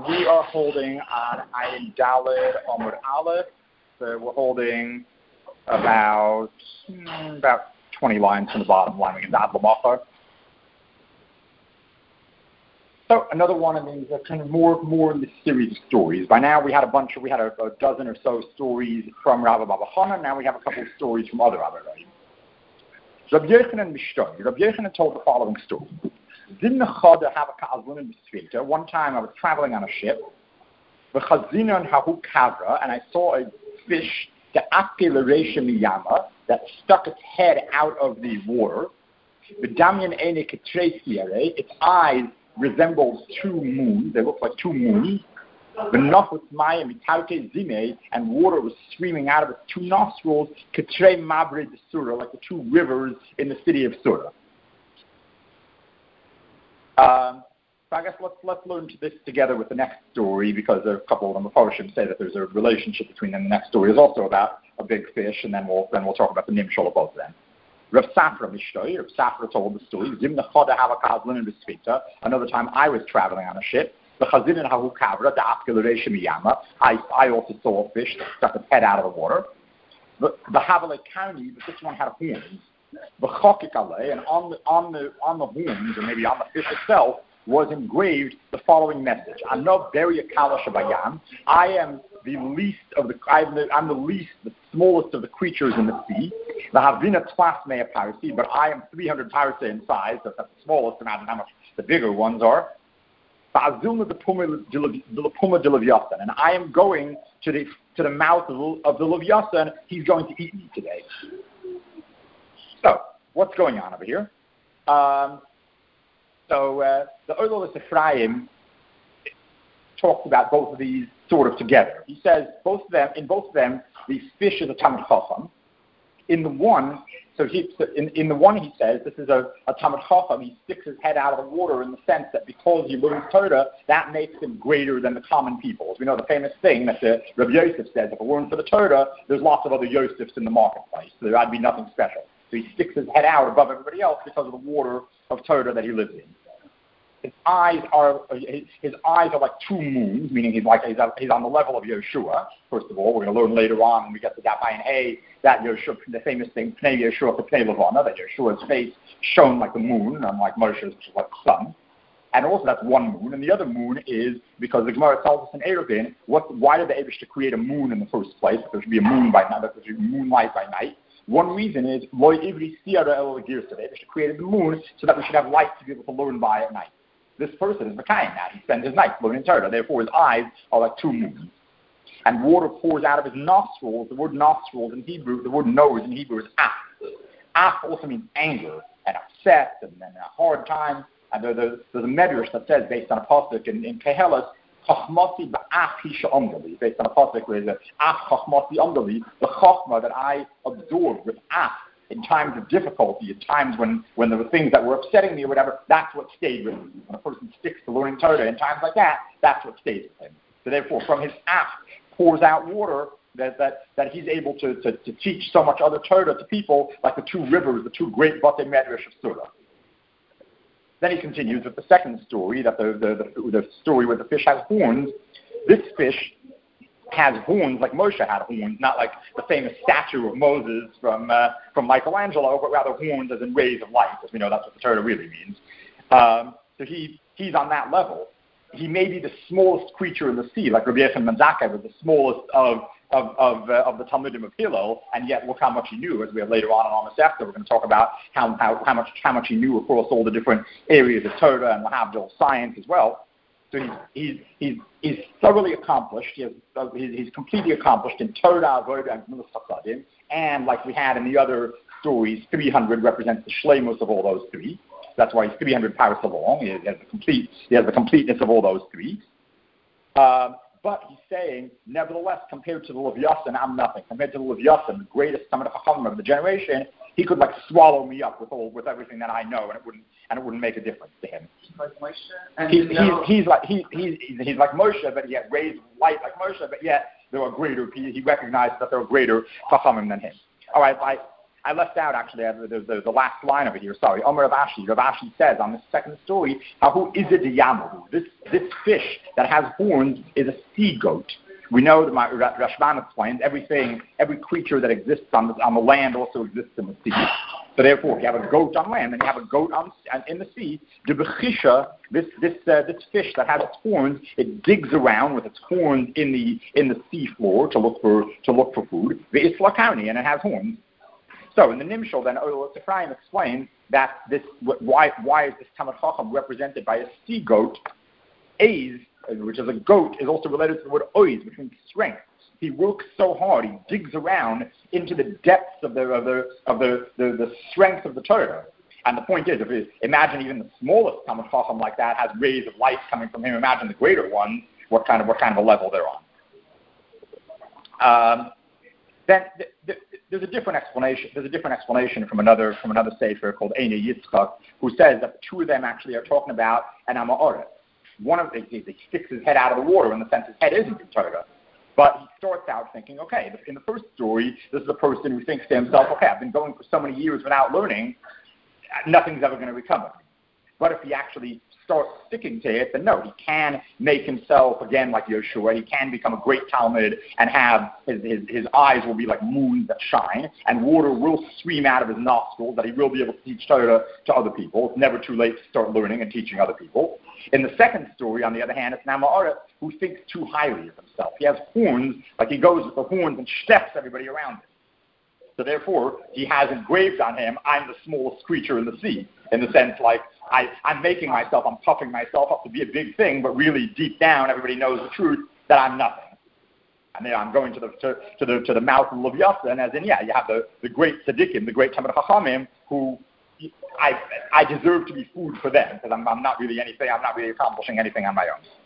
we are holding on Ayin Daled Amud Aleph. So we're holding about 20 lines from the bottom line. We can add Lamachar. So another one of these kind of more in the series of stories. By now we had a dozen or so stories from Rabbi Baba Chana. Now we have a couple of stories from other Rabbi. Rabbi Yochanan Mishtoi. Rabbi Yochanan told the following story. One time I was traveling on a ship, and I saw a fish that stuck its head out of the water. Its eyes resembled two moons. They looked like two moons. And water was streaming out of its two nostrils, like the two rivers in the city of Surah. So I guess let's learn this together with the next story, because a couple of the Mephoshim say that there's a relationship between them. The next story is also about a big fish, and then we'll talk about the nimshal of both of them. Rav Safra Mishtoi. Rav Safra told the story. Another time I was traveling on a ship. I also saw a fish that stuck its head out of the water. The Havale County, but this one had horns. And on the horns, or maybe on the fish itself, was engraved the following message: I'm the least, the smallest of the creatures in the sea. But I am 300 parsa in size. That's the smallest. Imagine how much the bigger ones are. And I am going to the mouth of the Leviathan. He's going to eat me today. So, what's going on over here? The Olah Ephraim talks about both of these sort of together. He says in both of them, the fish is a Talmid Chacham. In the one he says this is a Talmid Chacham. He sticks his head out of the water in the sense that because he learns Torah, that makes him greater than the common people. As we know, the famous thing that Rabbi Yosef says: if it weren't for the Torah, there's lots of other Yosefs in the marketplace. So there'd be nothing special. So he sticks his head out above everybody else because of the water of Torah that he lives in. His eyes are like two moons, meaning he's on the level of Yeshua. First of all, we're going to learn later on when we get to Daf Ayin Hey that Yeshua, the famous thing, Pnei Yeshua Pnei Levana, that Yeshua's face shone like the moon, unlike Moshe's, which is like the sun. And also that's one moon, and the other moon is because the Gemara tells us in Eruvin, why did the Eibush create a moon in the first place? That there should be a moon by night, that there should be moonlight by night. One reason is Loy Ivri Siyara El Girsa. The Eibush created the moon so that we should have light to be able to learn by at night. This person is Mekayim now. He spends his night learning Torah. Therefore, his eyes are like two moons. And water pours out of his nostrils. The word nostrils in Hebrew, the word nose in Hebrew is af. Af also means anger and upset and a hard time. And there's a medrash that says, based on a pasuk in Kehelas, Chachmati ba'af hisha amdali, based on a pasuk where there's af chachmati amdali, the chachma that I absorbed with af. In times of difficulty, at times when there were things that were upsetting me or whatever, that's what stayed with me. When a person sticks to learning Torah in times like that, that's what stays with him. So therefore, from his af pours out water that he's able to teach so much other Torah to people, like the two rivers, the two great Batei Medrash of Surah. Then he continues with the second story, that the story where the fish has horns. This fish has horns like Moshe had horns, not like the famous statue of Moses from Michelangelo, but rather horns as in rays of light, as we know that's what the Torah really means. So he's on that level. He may be the smallest creature in the sea, like Rabbi Yechon ben Zakkai was the smallest of the Talmudim of Hillel, and yet look how much he knew. As we have later on in our Masechta, we're going to talk about how much he knew across all the different areas of Torah and Lahavdil science as well. So he's thoroughly accomplished. He's completely accomplished in Torah, Avodah, and Gemilas Chasadim. And like we had in the other stories, 300 represents the shleimus of all those three. That's why he's 300 parsa long. He has the completeness of all those three. But he's saying, nevertheless, compared to the Leviathan, I'm nothing. Compared to the Leviathan, the greatest Talmid Chacham of the generation, he could like swallow me up with everything that I know, and it wouldn't make a difference to him. Like Moshe. He's like Moshe, but he had rays of light like Moshe, but yet there are greater. He recognized that there are greater Chachamim than him. All right, I left out actually the last line of it here. Sorry, Omer Rav Ashi says on the second story, who is it Yamahu? This fish that has horns is a sea goat. We know that Rashban explains every creature that exists on the land also exists in the sea. So therefore, if you have a goat on land and you have a goat in the sea, the bechisha, this fish that has its horns, it digs around with its horns in the sea floor to look for food. The islakani, and it has horns. So in the Nimshal, then Ephraim explains that why is this Talmid Chacham represented by a sea goat? Aiz, which is a goat, is also related to the word oiz, which means strength. He works so hard, he digs around into the depths of the strength of the Torah. And the point is, imagine even the smallest Talmid Chacham like that has rays of light coming from him. Imagine the greater ones, what kind of a level they're on. Then there's a different explanation. There's a different explanation from another sefer called Eine Yitzchak, who says that the two of them actually are talking about an Ama'oret. One of them, he sticks his head out of the water in the sense his head isn't in Torah. But he starts out thinking, okay, in the first story, this is a person who thinks to himself, okay, I've been going for so many years without learning, nothing's ever going to become of me. But if he actually starts sticking to it, then no, he can make himself, again, like Yoshua, he can become a great Talmud and have his eyes will be like moons that shine, and water will stream out of his nostrils, that he will be able to teach Torah to other people. It's never too late to start learning and teaching other people. In the second story, on the other hand, it's an Ama'oret who thinks too highly of himself. He has horns, like he goes with the horns and steps everybody around him. So therefore, he has engraved on him, I'm the smallest creature in the sea, in the sense like, I'm making myself, I'm puffing myself up to be a big thing, but really deep down, everybody knows the truth that I'm nothing. And then I'm going to the mouth of Leviathan, as in, you have the great tzaddikim, the great Talmid Chachamim, who I deserve to be food for them, because I'm not really anything, I'm not really accomplishing anything on my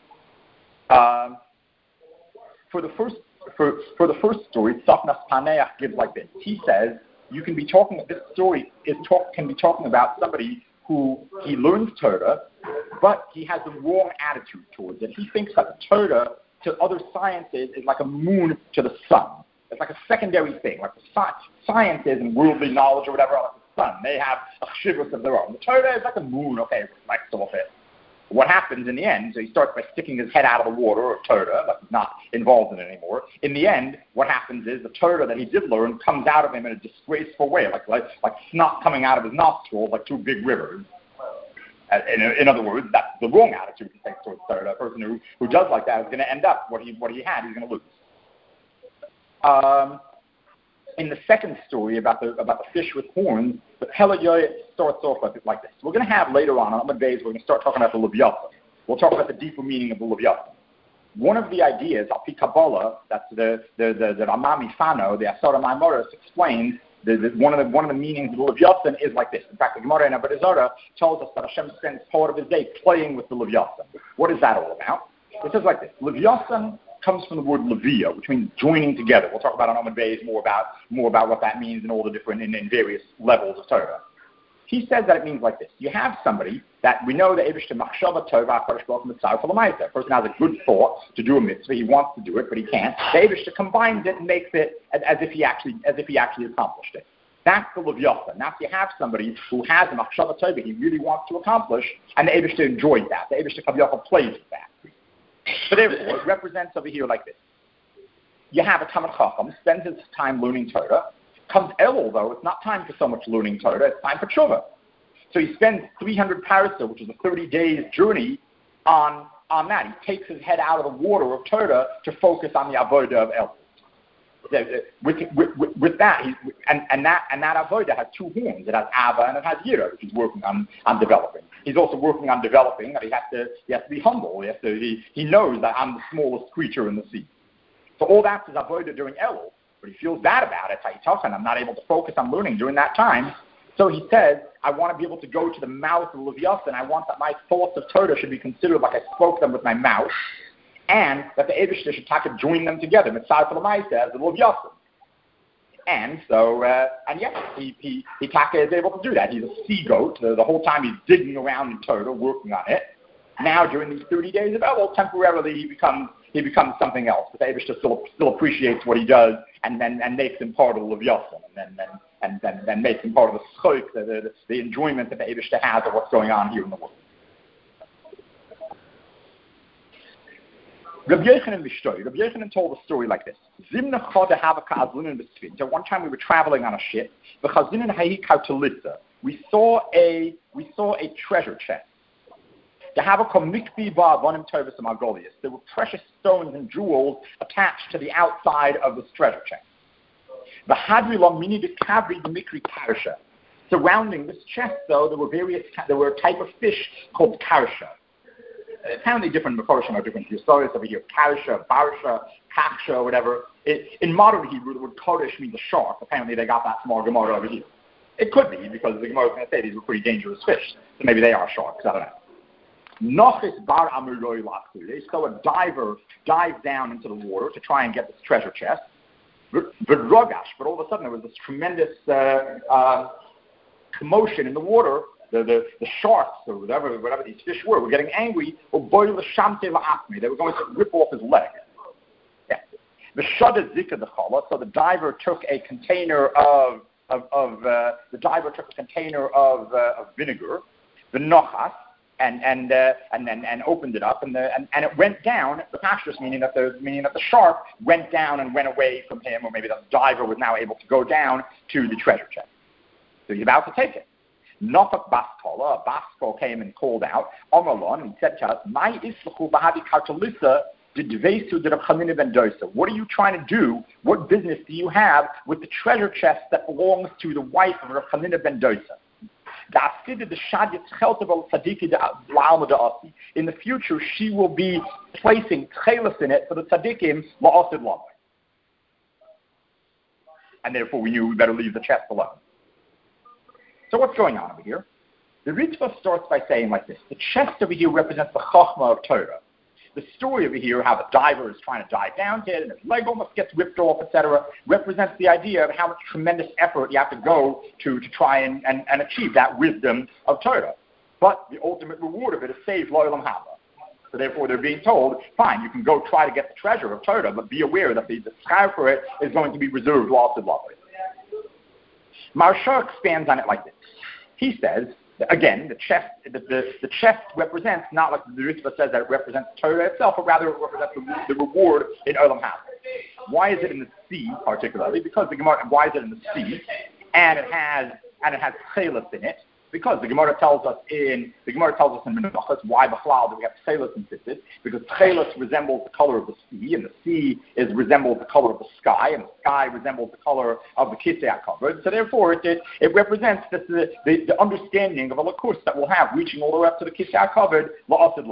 own. For the first story, Tzafnas Paneach gives like this. He says, this story can be talking about somebody who he learns Torah, but he has the wrong attitude towards it. He thinks that the Torah to other sciences is like a moon to the sun. It's like a secondary thing, like the sciences and worldly knowledge or whatever, like the sun. They have a shivus of their own. The Torah is like a moon, okay, it reflects off it. What happens in the end, so he starts by sticking his head out of the water, or Torah, but he's not involved in it anymore. In the end, what happens is the Torah that he did learn comes out of him in a disgraceful way, like snot coming out of his nostrils, like two big rivers. In other words, that's the wrong attitude he takes towards Torah. A person who does like that is going to end up what he had, he's going to lose. In the second story about the fish with horns, the Pelayoy starts off like this. We're going to have later on Amud Beis, we're going to start talking about the Leviathan. We'll talk about the deeper meaning of the Leviathan. One of the ideas, Alpi Kabbalah, that's the Ramami Fano, the Asara Maimoros explains, one of the meanings of the Leviathan is like this. In fact, the Gemara in Avodah Zarah tells us that Hashem spends part of his day playing with the Leviathan. What is that all about? It says like this. Leviathan comes from the word levia, which means joining together. We'll talk about on Amud Beis more about what that means in all the different in various levels of Torah. He says that it means like this. You have somebody that we know the Eibishter Machshava Tova HaKadosh Baruch Hu Mitzvah L'Maaseh. A person has a good thought to do a mitzvah. He wants to do it, but he can't. The Eibishter combines it and makes it as if he actually accomplished it. That's the Leviathan. Now, if you have somebody who has a Machshava Tova he really wants to accomplish, and the Eibishter enjoys that. The Eibishter Kaviyachal plays with that. So therefore, it represents over here like this. You have a Talmid Chacham, spends his time learning Torah. Comes Elul, though, it's not time for so much learning Torah, it's time for Tshuva. So he spends 300 parasa, which is a 30 days journey, on that. He takes his head out of the water of Torah to focus on the avodah of Elul. With that, that avodah has two horns. It has Ava and it has Yira, which he's working on developing. He's also working on developing that he has to be humble. He knows that I'm the smallest creature in the sea. So all that's his avodah during Elul, but he feels bad about it. I'm not able to focus on learning during that time. So he says, I want to be able to go to the mouth of Leviathan. I want that my thoughts of Torah should be considered like I spoke them with my mouth, and that the Eibishter should join them together, Mitzvah L'Maaseh, as the Leviathan. And so, he Taka is able to do that. He's a sea goat. The whole time he's digging around in Torah, working on it. Now, during these 30 days of Elul, temporarily he becomes something else. But the Eibishter still appreciates what he does, and makes him part of the Leviathan, and then makes him part of the schoik, the enjoyment that the Eibishter has of what's going on here in the world. Rabbi Yochanan told a story like this. One time we were traveling on a ship. We saw a treasure chest. There were precious stones and jewels attached to the outside of this treasure chest. Surrounding this chest, though, there were a type of fish called karsha. Apparently different Mekorshim are different stories over here. Karsha, Barsha, Kaksha, whatever. In modern Hebrew, the word Kodesh means a shark. Apparently they got that from our Gemara over here. It could be, because the Gemara is going to say these were pretty dangerous fish. So maybe they are sharks. I don't know. Nochis bar amuroi lachule. So a diver dived down into the water to try and get this treasure chest. V'rogash, but all of a sudden there was this tremendous commotion in the water. The sharks, or whatever these fish were getting angry. They were going to rip off his leg. Yeah. The shada zika the chala. So the diver took a container of vinegar, the nochas, and opened it up, and it went down. The pastures meaning that the shark went down and went away from him, or maybe the diver was now able to go down to the treasure chest. So he's about to take it. Nofak Baskola, a Baskol came and called out, Omalon, and he said to us, "My islachu bahavi kartalisa didvesu d'Rabchanina ben Dosa." What are you trying to do? What business do you have with the treasure chest that belongs to the wife of Rabchanina ben Dosa? In the future, she will be placing tchelis in it for the tzaddikim la'asid lavai. And therefore, we knew we better leave the chest alone. So what's going on over here? The Ritva starts by saying like this: the chest over here represents the Chachma of Torah. The story over here, how the diver is trying to dive down to it, and his leg almost gets ripped off, etc., represents the idea of how much tremendous effort you have to go to try and achieve that wisdom of Torah. But the ultimate reward of it is saved lo'olam haba. So therefore, they're being told, fine, you can go try to get the treasure of Torah, but be aware that the schar for it is going to be reserved l'asid lavai. Maharsha expands on it like this. He says, again, the chest represents, not like the Ritva says that it represents Torah itself, but rather it represents the reward in Olam Haba. Why is it in the sea, particularly? Because the Gemara, why is it in the sea? And it has chelis in it. Because the Gemara tells us in Menachos why b'chlal do we have chelis insisted? Because chelis resembles the color of the sea, and the sea resembles the color of the sky, and the sky resembles the color of the kisei covered. So therefore, it represents the understanding of a lakus that we'll have reaching all the way up to the kisei covered la'asid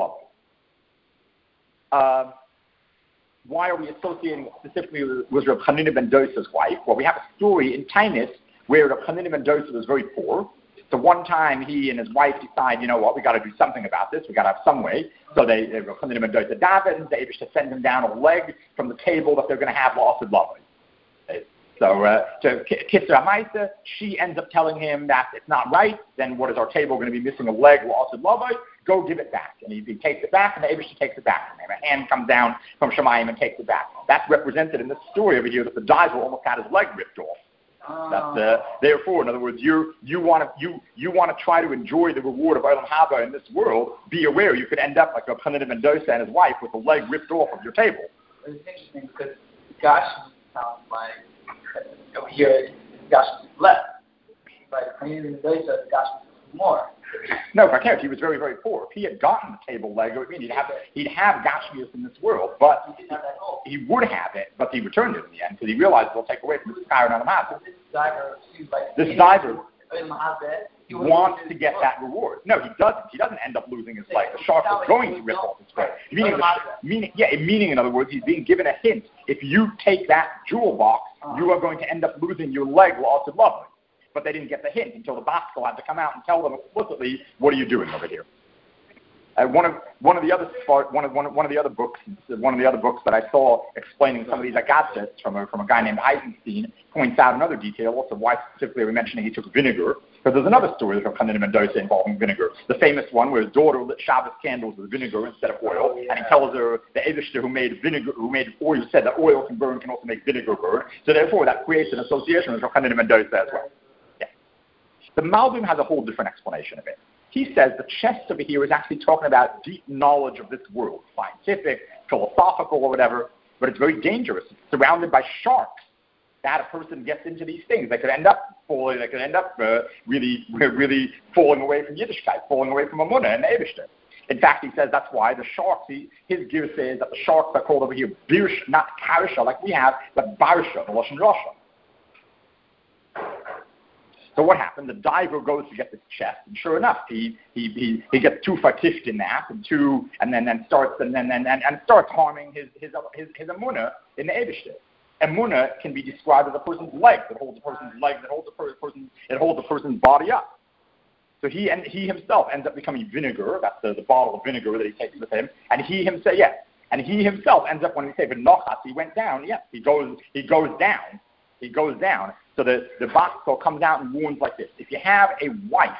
lavai. Why are we associating it specifically with Reb Chanina ben Dosa's wife? Well, we have a story in Tainus where Reb Chanina ben Dosa was very poor. So one time he and his wife decide, you know what, we got to do something about this. We got to have some way. So they come to him and do David. They to send him down a leg from the table that they're going to have la'asid lavai. So to Kisser Hamaisa, she ends up telling him that it's not right. Then what is our table going to be missing a leg la'asid lavai? Go give it back. And he takes it back, and the Eibush takes it back from him. A hand comes down from Shemayim and takes it back. That's represented in this story over here that the diver almost had his leg ripped off. Therefore, in other words, you want to try to enjoy the reward of Olam Haba in this world. Be aware you could end up like Reb Chanina ben Dosa and his wife with the leg ripped off of your table. It's interesting because Gash sounds like over here Gash is less, but Chanina ben Dosa Gash is more. No, he was very, very poor. If he had gotten the table leg, it would mean he'd have Gashmias in this world, but he would have it, but he returned it in the end because he realized it'll take away from his power and Olam. This diver wants to get that reward. No, he doesn't. He doesn't end up losing his leg. The shark is going to rip off his leg. Meaning, in other words, he's being given a hint. If you take that jewel box, you are going to end up losing your leg la'asid lavai. But they didn't get the hint until the Baskal had to come out and tell them explicitly, "What are you doing over here?" One of the other books that I saw explaining some of these agatzes from a guy named Eisenstein points out another detail. Also, why specifically are we mentioning he took vinegar? Because there's another story of Chanina ben Dosa involving vinegar. The famous one where his daughter lit Shabbos candles with vinegar instead of oil, and he tells her the Eibishter who made oil said that oil can also make vinegar burn. So therefore, that creates an association with Chanina ben Dosa as well. The Malbim has a whole different explanation of it. He says the chest over here is actually talking about deep knowledge of this world, scientific, philosophical, or whatever, but it's very dangerous. It's surrounded by sharks. That a person gets into these things, they could end up falling. They could end up really falling away from Yiddishkeit, falling away from Amunah and Eibishter. In fact, he says that's why the sharks. His gear says that the sharks are called over here birsh, not karisha like we have, but barsha, the Lashon Rasha. So what happened? The diver goes to get this chest, and sure enough, he gets too fatished in that, and starts harming his Amunah in the Eibishter. Emunah can be described as a person's leg that holds a person's leg, that holds a person's body up. So he himself ends up becoming vinegar. That's the bottle of vinegar that he takes with him. And he himself ends up, when we say v'nochas, he went down. Yes, he goes down. He goes down. So the Baskel comes out and warns like this: if you have a wife,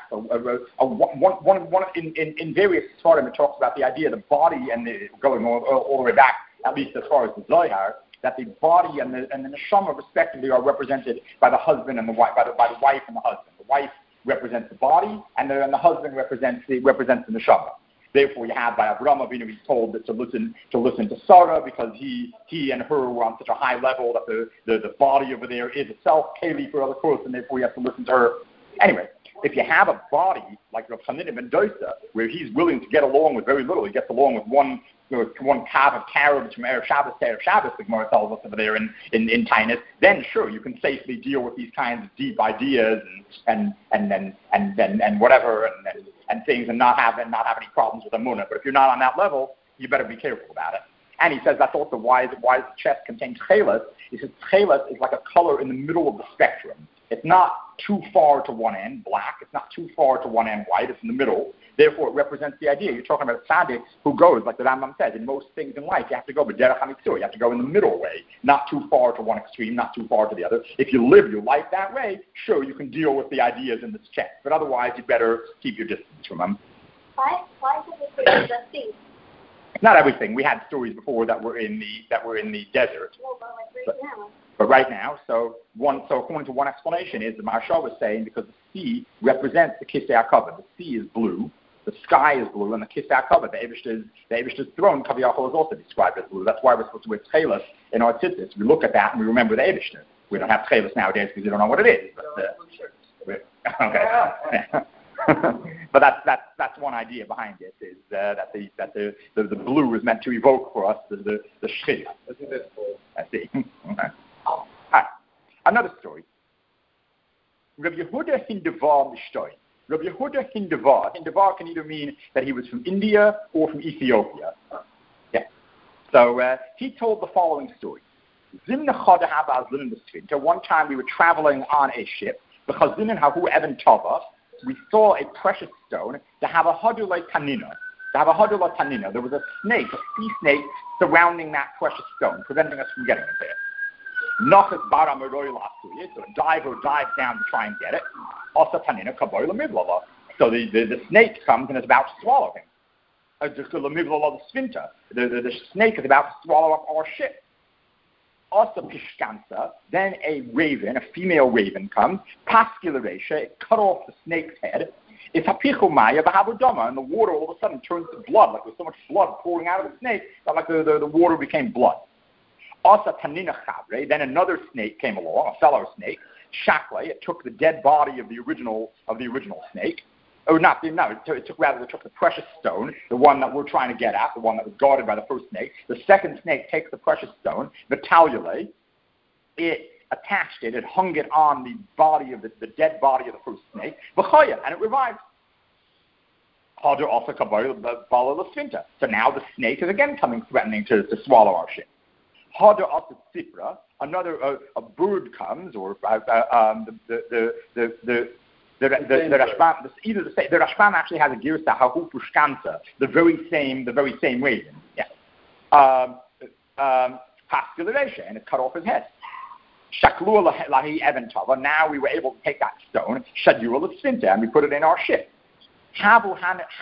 in various Sfarim it talks about the idea of the body and going all the way back, at least as far as the Zohar, that the body and the neshama respectively are represented by the husband and the wife, by the wife and the husband. The wife represents the body, and the husband represents the neshama. Therefore, you have by Avraham Avinu, he's told that to listen to Sarah because he and her were on such a high level that the body over there is itself keli for other person. Therefore, you have to listen to her. Anyway, if you have a body like Rav Chanina ben Dosa, where he's willing to get along with very little, he gets along with one calf of carobs from Erev Shabbos to Erev Shabbos, the Gemara tells us over there in Tainus, then sure, you can safely deal with these kinds of deep ideas and whatever and things and not have any problems with Amunah. But if you're not on that level, you better be careful about it. And he says that's also why the chest contains chelas. He says chelas is like a color in the middle of the spectrum. It's not too far to one end black. It's not too far to one end white. It's in the middle. Therefore, it represents the idea. You're talking about a tzaddik who goes, like the Rambam says, in most things in life, you have to go b'derech hamitzur. You have to go in the middle way, not too far to one extreme, not too far to the other. If you live your life that way, sure, you can deal with the ideas in this chest. But otherwise, you better keep your distance from them. Why does it say the sea? Not everything. We had stories before that were in the desert. No, but like right now. But right now, so according to one explanation is the Maharsha was saying because the sea represents the Kisei HaKavod. The sea is blue, the sky is blue, and the Kisei HaKavod, the Eibishter's throne, Kaviyachol, is also described as blue. That's why we're supposed to wear tchelas in our tzitzis. We look at that and we remember the Eibishter. We don't have tchelas nowadays because we don't know what it is. But, okay. But that's one idea behind it is that the blue is meant to evoke for us the shchit. I see. Okay. All right. Another story. Rabbi Yehuda Hindevar Mishtoi. Rabbi Yehuda Hindevar can either mean that he was from India or from Ethiopia. Yeah. So he told the following story. One time we were traveling on a ship. Because we saw a precious stone to have a hadulai tanina. There was a snake, a sea snake, surrounding that precious stone, preventing us from getting it there. So a diver dives down to try and get it. So the snake comes and is about to swallow him. The snake is about to swallow up our ship. Also pishkansa, then a raven, a female raven comes, paskilaresha, it cut off the snake's head. It's hapichumaya b'habudama, and the water all of a sudden turns to blood, like there's so much blood pouring out of the snake that like the water became blood. Also tanina chabre, then another snake came along, a fellow snake, shakle, it took the dead body of the original snake. It took the precious stone, the one that we're trying to get at, the one that was guarded by the first snake. The second snake takes the precious stone, Vitalule, it attached it, it hung it on the body of the dead body of the first snake, and it revived. So now the snake is again coming, threatening to swallow our ship. Another a bird comes, or the Rashbam actually has a girsa hahu pushkansa, the very same raven. Yeah. Paskilaresha, and it cut off his head. Shaklu lahi eventava. Now we were able to take that stone, shadura l'sinta, and we put it in our ship. Now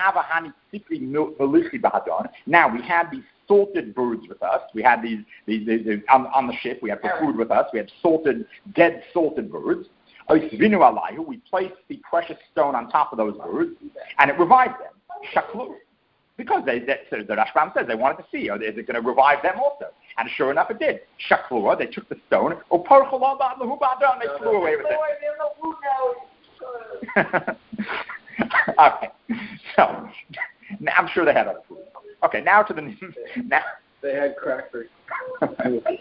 we had these salted birds with us. We had these on the ship. We had the food with us. We had dead salted birds. Oisvinu alayhu, we place the precious stone on top of those birds, and it revives them. Shaklu. Because so the Rashbam says they wanted to see, is it going to revive them also? And sure enough, it did. Shaklua, they took the stone, and they flew away with it. Okay, so now I'm sure they had other food. Okay, now to the now. They had crackers. Okay.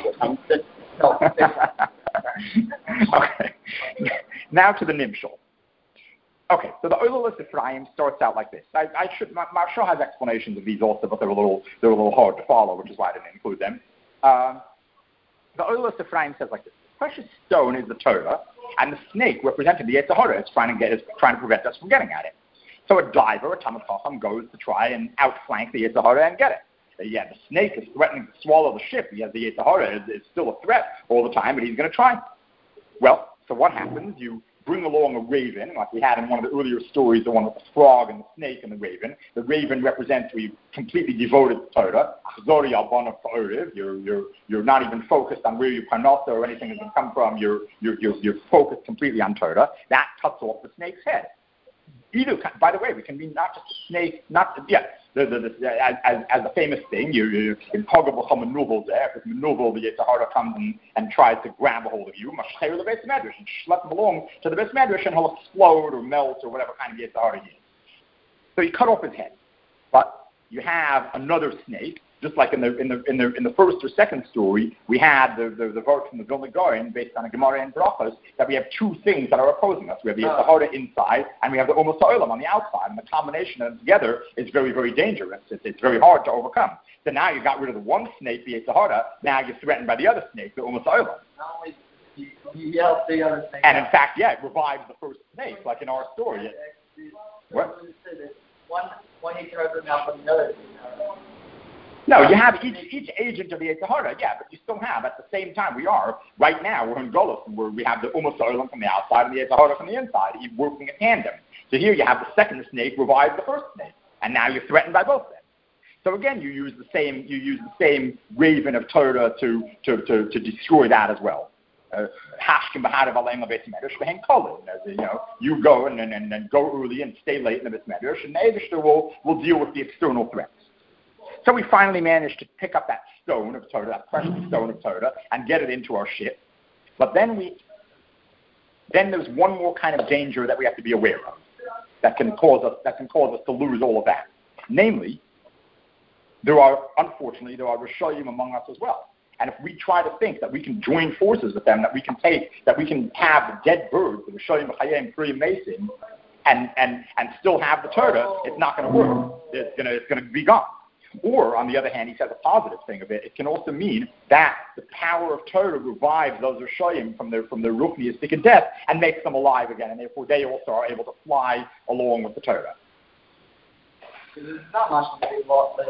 Now to the Nimshal. Okay, so the Oilalus Ephraim starts out like this. Marshall has explanations of these also, but they're a little hard to follow, which is why I didn't include them. The Oilalus Ephraim says like this: the precious stone is the Torah, and the snake represented the Yetzer Hara. It's trying to prevent us from getting at it. So a diver, a Talmid Chacham, goes to try and outflank the Yetzer Hara and get it. The snake is threatening to swallow the ship. He has the Yetzer Hara. It's still a threat all the time, but he's going to try. Well, so what happens? You bring along a raven, like we had in one of the earlier stories, the one with the frog and the snake and the raven. The raven represents we completely devoted to Torah. Achzori albana fa'oriv. You're not even focused on where your parnasa or anything is going to come from. You're focused completely on Torah. That cuts off the snake's head. Either, by the way, we can be not just a snake, as the famous thing, you're in Pogabal Menuvel there, because Menuvel, the Yetzer Hara comes and tries to grab a hold of you, Mashcher the Beis Medrash, and schlep him along to the Beis Medrash, and he'll explode or melt or whatever kind of Yetzer Hara he is. So you cut off his head. But you have another snake, just like in the first or second story, we had the verse from the Vilna Gaon based on a Gemara and Brachos that we have two things that are opposing us. We have the Yetzer Hara inside, and we have the Umas Ha'olam on the outside, and the combination of them together is very, very dangerous. It's very hard to overcome. So now you got rid of the one snake, the Yetzer Hara, now you're threatened by the other snake, the Umas Ha'olam. Not only you help the other snake. And in fact, it revives the first snake, like in our story. What? One Yetzer Hara now from the other. No, you have each agent of the Yetzer Hara, but you still have, at the same time, right now, we're in Golus, where we have the Umas Ha'olam from the outside and the Yetzer Hara from the inside, working in tandem. So here you have the second snake revive the first snake, and now you're threatened by both of them. So again, you use the same raven of Torah to destroy that as well. You go and go early and stay late in the Beis Medrash, and the Eibishter will deal with the external threats. So we finally managed to pick up that stone of Torah, that precious stone of Torah, and get it into our ship. But then there's one more kind of danger that we have to be aware of that can cause us to lose all of that. Namely, there are Rishoyim among us as well. And if we try to think that we can join forces with them, that we can have the dead birds, the Rishoyim Chayim Kriyim Mason, and still have the Torah, it's not going to work. It's going to be gone. Or, on the other hand, he says a positive thing of it. It can also mean that the power of Torah revives those Rishoyim from their ruchniistic and death and makes them alive again, and therefore they also are able to fly along with the Torah. It's not much they lost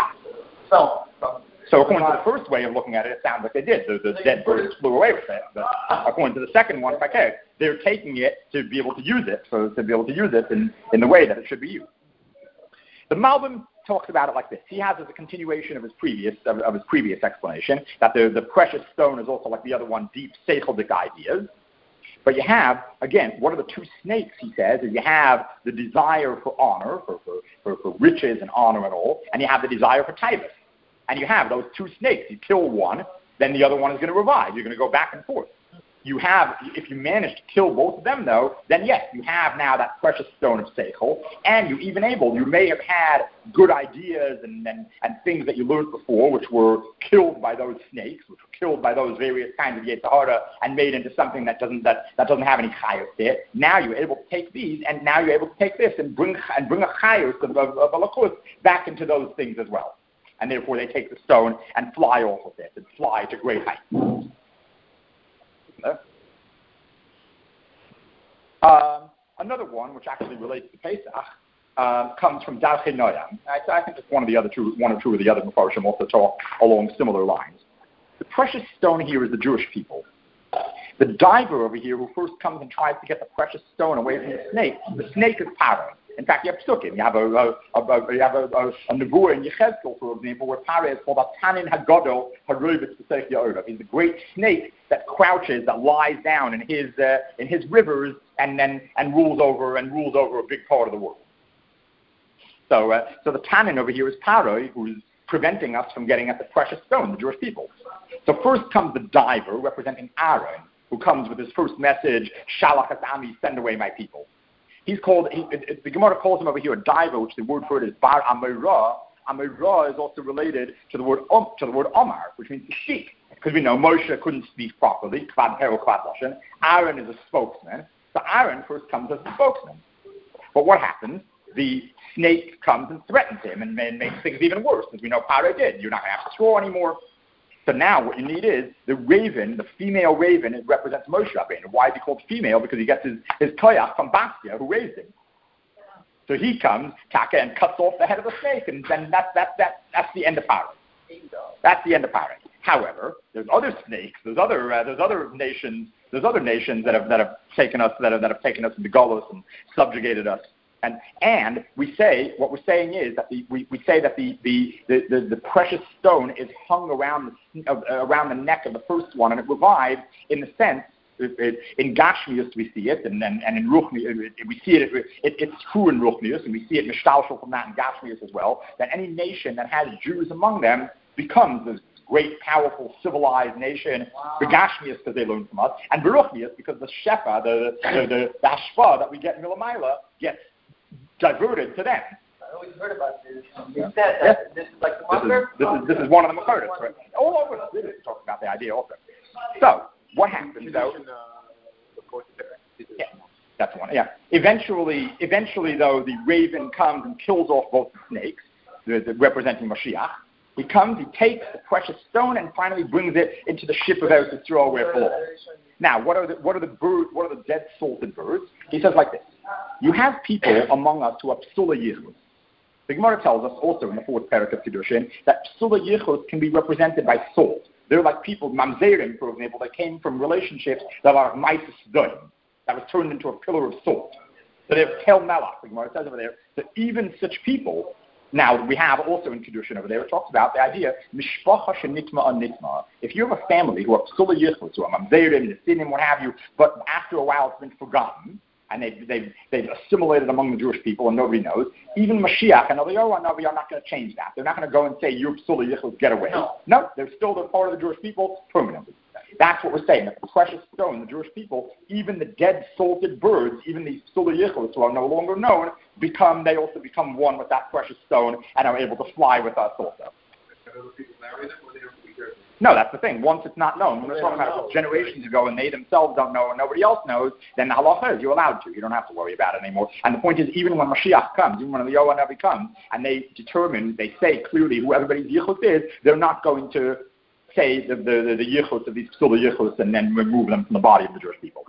So according to the first way of looking at it, it sounds like they did. The dead birds flew away with it. But according to the second one, they're taking it to be able to use it, in the way that it should be used. The Malbim talks about it like this. He has as a continuation of his previous explanation that the precious stone is also like the other one, deep seichelic ideas. But you have, again, what are the two snakes, he says, is you have the desire for honor, for riches and honor and all, and you have the desire for taivas. And you have those two snakes. You kill one, then the other one is going to revive. You're going to go back and forth. If you manage to kill both of them, though, then yes, you have now that precious stone of Seichel, and you may have had good ideas and things that you learned before, which were killed by those snakes, which were killed by those various kinds of Yetzer Hara, and made into something that doesn't have any chayos there. Now you're able to take these, and now you're able to take this and bring a chayos of a lakus back into those things as well. And therefore they take the stone and fly off with it, and fly to great heights. Another one, which actually relates to Pesach, comes from Darchei Noam. I think it's one or two of the other Mefarshim also talk along similar lines. The precious stone here is the Jewish people. The diver over here who first comes and tries to get the precious stone away from the snake is Paro. In fact, you have psukim. You have a nevuah in Yechezkel, for example, where Parah is called a Tanin Hagadol Harubis B'Seich Ya'orav. He's the great snake that crouches, that lies down in his rivers and rules over a big part of the world. So the Tanin over here is Parah, who's preventing us from getting at the precious stone, the Jewish people. So first comes the diver, representing Aaron, who comes with his first message, Shalach es Ami, send away my people. The Gemara calls him over here a diver, which the word for it is Bar Amirah. Amirah is also related to the word Omar, which means to speak. Because we know Moshe couldn't speak properly, Kvad Hero Kvad Lashon. Aaron is a spokesman. So Aaron first comes as the spokesman. But what happens? The snake comes and threatens him and makes things even worse, as we know Parah did. You're not going to have to straw anymore. So now what you need is the raven, the female raven, it represents Moshe Rabbeinu. Why is he called female? Because he gets his koyach from Bastia, who raised him. So he comes, Taka, and cuts off the head of the snake, and then that's the end of Parah. That's the end of Parah. However, there's other snakes, there's other nations that have taken us into Golos and subjugated us. And we say, what we're saying is that we say that the precious stone is hung around the neck of the first one, and it revives in the sense, in Gashmius we see it, and in Ruchnius we see it. It's true in Ruchnius, and we see it mishtalshel from that in Gashmius as well. That any nation that has Jews among them becomes this great, powerful, civilized nation. The Gashmius because they learn from us, and Beruchnius because the shefa, the hashpa that we get in Milamayla gets diverted to them. I always heard about this. You said that this is like the marker? This is one of the Makotas, right? All over the city talking about the idea also. So, what happens though? Yeah, that's one. Yeah. Eventually, though, the raven comes and kills off both the snakes, representing Mashiach. He comes, he takes the precious stone, and finally brings it into the ship of Eretz Yisrael where it belongs. Now, what are the birds? What are the dead salted birds? He says like this: you have people among us who are psula yichus. The Gemara tells us also in the fourth parak of Kiddushin that psula yichus can be represented by salt. They're like people, mamzerim, for example, that came from relationships that are maisis doim, that was turned into a pillar of salt. So they're tel melach. The Gemara says over there that even such people. Now, we have also in Kiddushin over there, it talks about the idea, mishpacha shenitma nitma. If you have a family who are psula yichus, who are mamzerim, nesinim, what have you, but after a while it's been forgotten, and they've assimilated among the Jewish people and nobody knows, even Mashiach and Eliyahu and Navi are not going to change that. They're not going to go and say, you're psula yichus, get away. No, they're still part of the Jewish people permanently. That's what we're saying. The precious stone, the Jewish people, even the dead salted birds, even these psula yichus who are no longer known, they also become one with that precious stone and are able to fly with us also. No, that's the thing. Once it's not known, when we're talking about generations ago and they themselves don't know and nobody else knows, then the halacha is you're allowed to. You don't have to worry about it anymore. And the point is, even when Mashiach comes, even when the Yohan Navi comes, and they say clearly who everybody's yichus is, they're not going to say the yichus of these psula yichus and then remove them from the body of the Jewish people.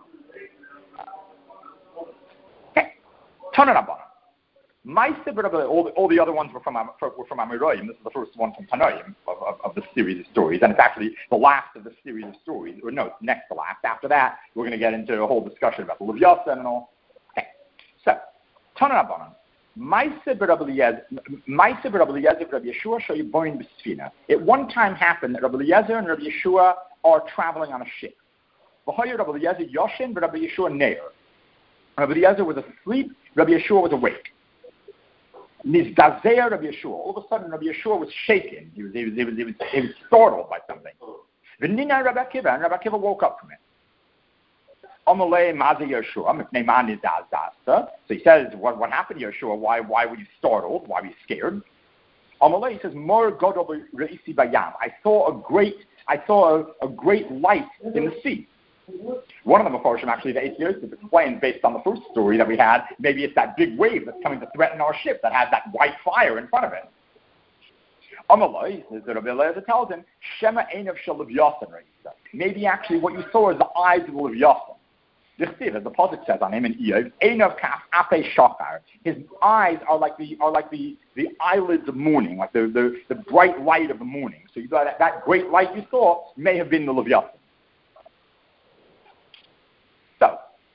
Okay. Tanan Rabbanan. All the other ones were from Amirayim. This is the first one from Tanoim of the series of stories, and it's actually the last of the series of stories. Or no, next to last. After that, we're going to get into a whole discussion about the Leviathan and all. Okay, so Tanan Rabbanan. It one time happened that Rabbi Eliezer and Rabbi Yeshua are traveling on a ship. Rabbi Eliezer was asleep. Rabbi Yeshua was awake. Nizdazer Rabbi Yeshua. All of a sudden, Rabbi Yeshua was shaken. He was startled by something. V'nina Rabbi Akiva, and Rabbi Akiva woke up from it. Amalei Mazi Yeshua, Mipnei Nizdazer. So he says, "What happened to Yeshua? Why were you startled? Why were you scared?" Amalei, he says, "Mor Godol Reisi Bayam. I saw a great light in the sea." One of the Mefarshim, actually, the Yosef explains, based on the first story that we had, maybe it's that big wave that's coming to threaten our ship that has that white fire in front of it. Amalai, the Rabbi Eliezer tells him, Shema Einav Shel Leviathan. Maybe actually what you saw is the eyes of the Leviathan. As the Pasuk says on him in Eov, Einav Kaf Ape Shachar. His eyes are like the eyelids of morning, like the bright light of the morning. So you thought that great light you saw may have been the Leviathan. So,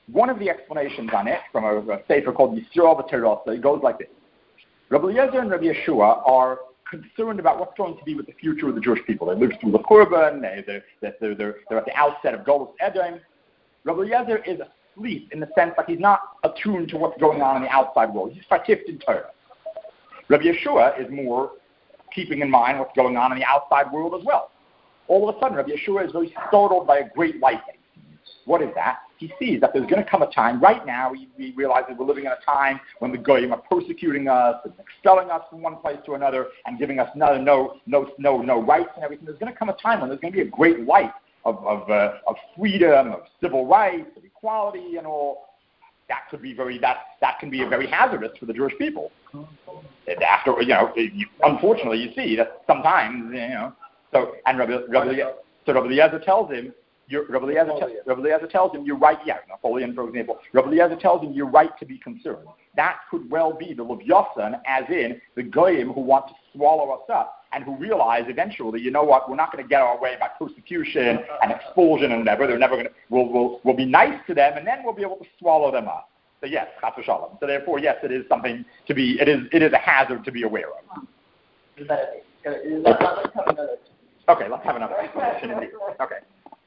one of the explanations on it from a sefer called Yisrael V'Terasa, it goes like this. Rabbi Eliezer and Rabbi Yeshua are concerned about what's going to be with the future of the Jewish people. They lived through the Churban, they're at the outset of Golus Edom. Rabbi Eliezer is asleep in the sense that he's not attuned to what's going on in the outside world. He's fatifed in Torah. Rabbi Yeshua is more keeping in mind what's going on in the outside world as well. All of a sudden, Rabbi Yeshua is very startled by a great light. What is that? He sees that there's going to come a time, right now, we realize that we're living in a time when the Goyim are persecuting us and expelling us from one place to another and giving us no rights and everything. There's going to come a time when there's going to be a great light of freedom, of civil rights, of equality and all. That can be very hazardous for the Jewish people. And after, unfortunately, you see that sometimes, So Rabbi Eliezer tells him, Rabbi Eliezer tells him, you're right, Napoleon, for example. Rabbi Eliezer tells him, you're right to be concerned. That could well be the Levyasan, as in the Goyim who want to swallow us up and who realize eventually, you know what, we're not going to get our way by persecution and expulsion and whatever. They're never going to, we'll be nice to them and then we'll be able to swallow them up. So yes, Chas v'Shalom. So therefore, yes, it is something to be, it is a hazard to be aware of. Okay, let's have another explanation indeed. Okay.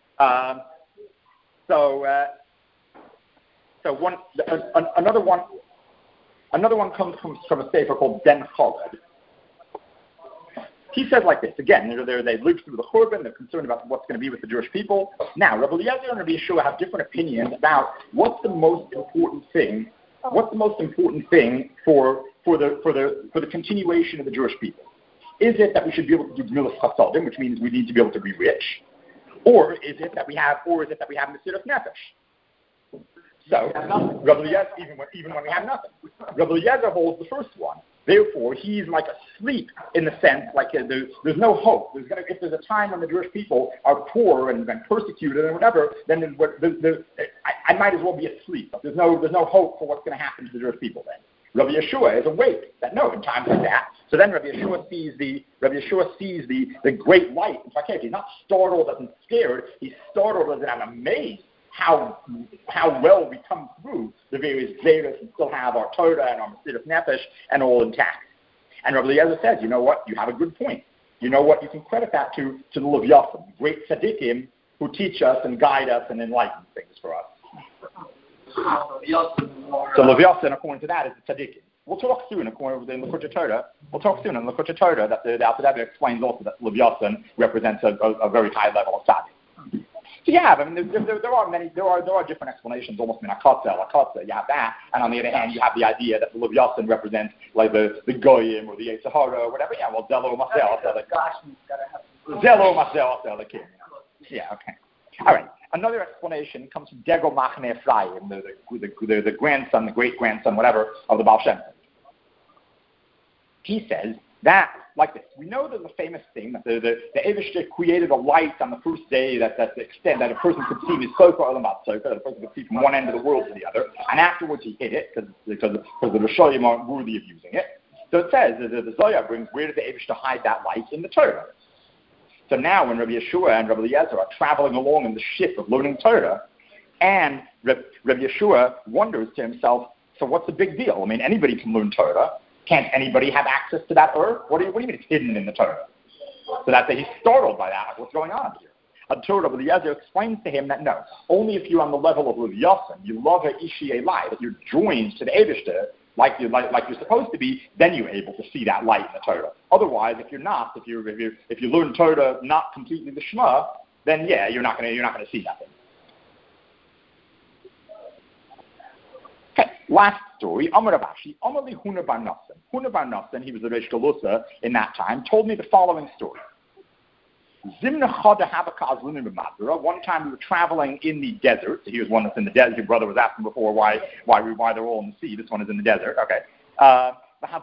Another one comes from a sefer called Den Choled. He says like this, again, they lived through the Churban, they're concerned about what's going to be with the Jewish people. Now, Rabbi Eliezer and Rabbi Yeshua have different opinions about what's the most important thing for the continuation of the Jewish people. Is it that we should be able to do Gemilas Chasadim, which means we need to be able to be rich? Or is it that we have Mesiras Nefesh? So, Rabbi Eliezer, even when we have nothing, Rabbi Eliezer holds the first one. Therefore, he's like asleep in the sense, like there's no hope. If there's a time when the Jewish people are poor and persecuted and whatever, then I might as well be asleep. There's no hope for what's going to happen to the Jewish people then. Rabbi Yeshua is awake. That no, in times like that. So then Rabbi Yeshua sees the great light. In fact, he's not startled as in scared. He's startled as in I'm amazed how well we come through the various Zeras and still have our Torah and our Mesiras Nefesh and all intact. And Rabbi Eliezer says, you know what? You have a good point. You know what? You can credit that to the Levyasan, great tzaddikim who teach us and guide us and enlighten things for us. So Levyasan, according to that, is the tzaddikim. We'll talk soon, according to the L'Chutei Torah. We'll talk soon in the L'Chutei Torah that the Alter Rebbe explains also that Levyasan represents a very high level of tzaddik. So yeah, I mean, there are different explanations. Almost lakotza. You have that, and on the other hand, you have the idea that the Levyasan represents like the Goyim or the Yetzer Hara or whatever. Yeah, well, Zelo Masel, yeah, okay. All right. Another explanation comes from Degel Machne Ephraim, the grandson, the great grandson, whatever, of the Baal Shem Tov. He says that, like this, we know that the famous thing that the Eivishter created a light on the first day that the extent that a person could see Mitzvah or Elamat Tzedakah, that a person could see from one end of the world to the other, and afterwards he hid it because the Rishonim aren't worthy of using it. So it says the Zohar brings, where did the Eivishter hide that light? In the Torah. So now when Rabbi Yeshua and Rabbi Eliezer are traveling along in the ship of learning Torah, and Rabbi Yeshua wonders to himself, so what's the big deal? I mean, anybody can learn Torah. Can't anybody have access to that earth? What do you mean it's hidden in the Torah? So that he's startled by that. Like, what's going on here? Until Rabbi Eliezer explains to him that no, only if you're on the level of Levyasan, you love a Ishi Elai, that you're joined to the Eivishter, like you're supposed to be, then you're able to see that light in the Torah. Otherwise, if you're not, if you learn Torah not completely the Shema, then yeah, you're not going to see nothing. Okay, last story. Amar Ravashi, Amar li Huna bar Nassan. Huna bar Nassan, he was the Reish Galusa in that time, told me the following story. One time we were traveling in the desert. So he was one that's in the desert. Your brother was asking before why they're all in the sea. This one is in the desert. Okay.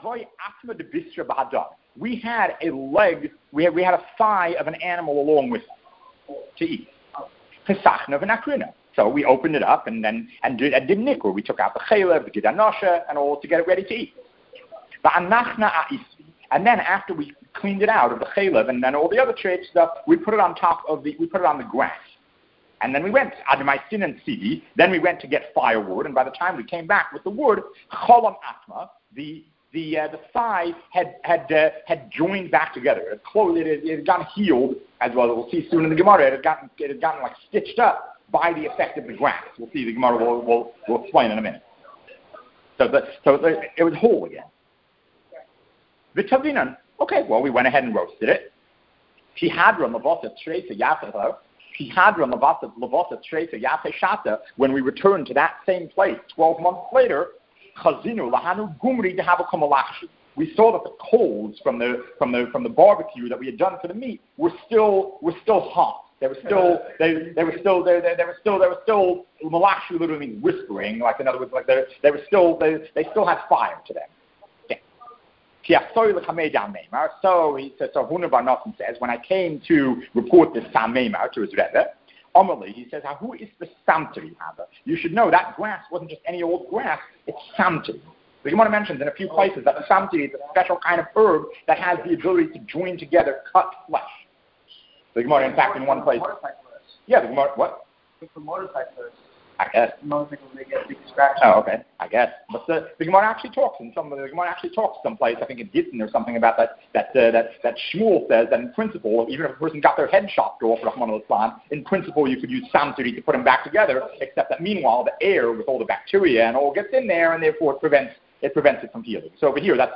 We had a leg. We had a thigh of an animal along with us to eat. So we opened it up and did nikur. We took out the chalev, the gidanosha, and all to get it ready to eat. And then after we cleaned it out of the chalev and then all the other trade stuff, we put it on the grass. And then we went, Adamaisin and Sidi, then we went to get firewood, and by the time we came back with the wood, Cholam Atma, the thigh had joined back together. It had gotten healed, as well. We'll see soon in the Gemara. It had gotten like stitched up by the effect of the grass. We'll see. The Gemara will explain in a minute. So it was whole again. V'tavinan. Okay, well, we went ahead and roasted it. Pihadra mavasa treisa yafeh. Pihadra mavasa treisa yafeh shata. When we returned to that same place 12 months later, chazinu lahanu gumri dehavu kamalachshi. We saw that the coals from the barbecue that we had done for the meat were still hot. They were still malakshu literally means whispering, like in other words, like they still had fire to them. So Huna Bar Nosson says, when I came to report this Tameimar to his Rebbe, Amalei, he says, who is the Samteri? You should know that grass wasn't just any old grass, it's Samteri. The Gemara mentions in a few places that the Samteri is a special kind of herb that has the ability to join together cut flesh. The Gemara, in fact, in one place. Yeah, the Gemara, what? For motorcyclists. I guess. Motorcycles, they get big scratches. Oh, okay. I guess. But the Gemara actually talks someplace, I think in Gittin or something about that Shmuel says that in principle, even if a person got their head chopped off, Rahman al-Islam, in principle you could use samturi to put them back together, except that meanwhile the air with all the bacteria and all gets in there, and therefore it prevents it from healing. So over here, that's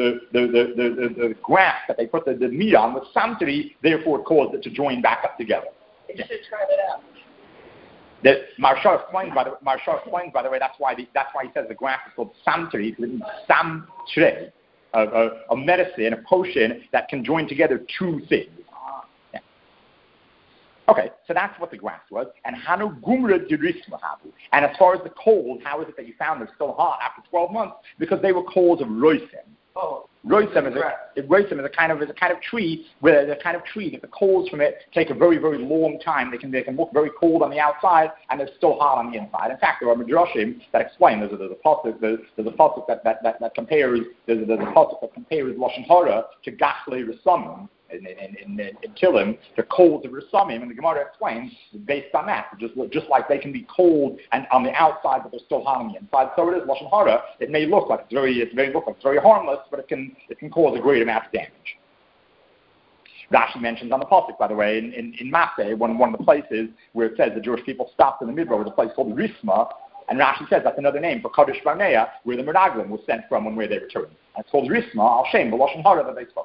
the grass that they put the meat on with samturi, therefore it caused it to join back up together. You should try that out. That Maharsha explains, by the way, that's why he says the grass is called samturi, because it means samtre, a medicine, a potion that can join together two things. Yeah. Okay, so that's what the grass was. And hanu gumra dirismahabu. And as far as the coals, how is it that you found them still hot after 12 months? Because they were coals of roisem. Oh. Roisem is a kind of tree where the kind of tree that the coals from it take a very, very long time. They can look very cold on the outside and they're still hot on the inside. In fact, there are midrashim that explain there's a pasuk that compares lashon hara to gachle resamim in Tilim, the coals of resamim, and the Gemara explains based on that, just like they can be cold and on the outside but they're still hot on the inside. So it is lashon hara. It may look like it's very harmless, but it can cause a great amount of damage. Rashi mentions on the pasuk, by the way, in Maseh, one of the places where it says the Jewish people stopped in the Midbar, was a place called Risma, and Rashi says that's another name for Kadesh Barnea, where the Meraglim was sent from and where they returned. And it's called Risma, al Shem, the lashon hara that they spoke.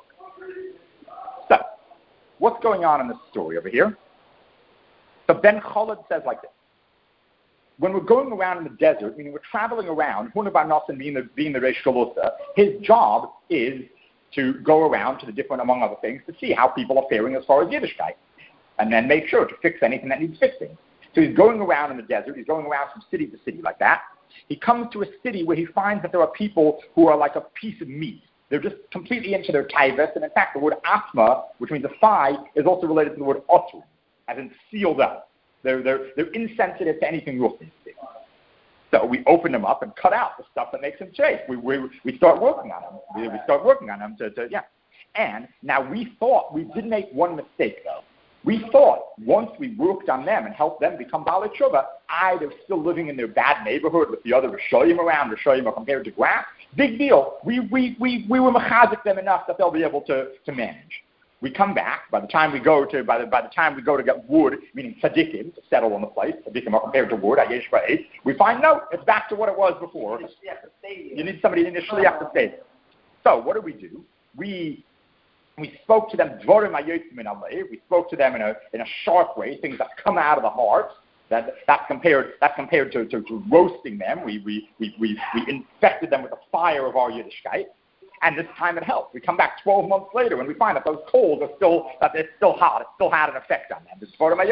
So, what's going on in this story over here? So Ben Cholad says like this. When we're going around in the desert, meaning we're traveling around, Huna Bar Nosson being the Reish Galusa, his job is to go around to the different, among other things, to see how people are faring as far as Yiddishkeit, and then make sure to fix anything that needs fixing. So he's going around in the desert, he's going around from city to city like that. He comes to a city where he finds that there are people who are like a piece of meat. They're just completely into their taivas, and in fact the word atma, which means a thigh, is also related to the word otu, as in sealed up. They're insensitive to anything rough. So we open them up and cut out the stuff that makes them chafe. We start working on them. We start working on them to. And now we did make one mistake though. We thought once we worked on them and helped them become Baalei Tshuva, they're still living in their bad neighborhood with the other Rishoyim around. Rishoyim are compared to grass. Big deal. We were mechazik them enough that they'll be able to manage. We come back. By the time we go to get wood, meaning tzaddikim, to settle on the place, tzaddikim are compared to wood, ayesh ba'et, we find no, it's back to what it was before. You need somebody initially have to stay. So what do? We spoke to them dvorim hayotzim min halev. We spoke to them in a sharp way, things that come out of the heart. That's compared to roasting them. We infected them with the fire of our Yiddishkeit. And this time it helped. We come back 12 months later and we find that those coals are still hot. It still had an effect on them.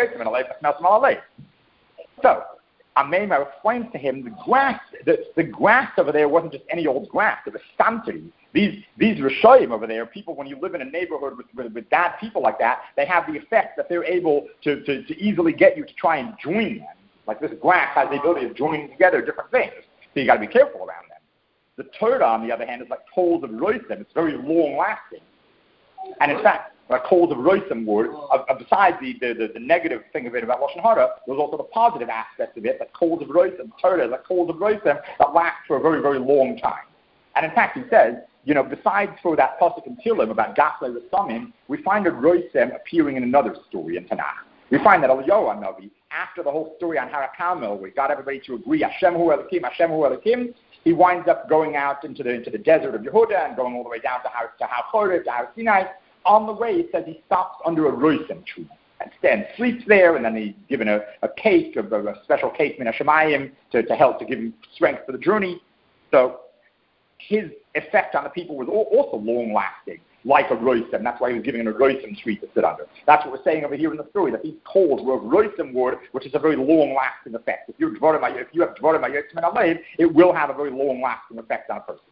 So, Ameimar explains to him the grass over there wasn't just any old grass. It was samteri. These Rishoyim over there, people, when you live in a neighborhood with bad people like that, they have the effect that they're able to easily get you to try and join them. Like this grass has the ability of joining together different things. So you got to be careful around them. The Torah, on the other hand, is like coals of roisem. It's very long-lasting. And in fact, calls of Roisem word, besides the negative thing of it about Lashon Hara, there's also the positive aspect of it, that calls of Roisem, Torah, that calls of Roisem that last for a very, very long time. And in fact, he says, besides for that pasuk in Tehillim about Gafle Rasamim, we find a Roisem appearing in another story in Tanakh. We find that Eliyahu Navi, after the whole story on Har HaKarmel, we got everybody to agree, Hashem Hu Elokim, Hashem Hu Elokim, he winds up going out into the desert of Yehuda and going all the way down to Har Chorev, to Har Sinai. On the way, it says he stops under a Roisem tree and sleeps there, and then he's given a cake, a special cake, Min HaShemayim, to help to give him strength for the journey. So his effect on the people was also long-lasting, like a Roisem. That's why he was giving a Roisem tree to sit under. That's what we're saying over here in the story, that these coals were a Roisem word, which is a very long-lasting effect. If you have Dvarim HaYotzim and Alev, it will have a very long-lasting effect on a person.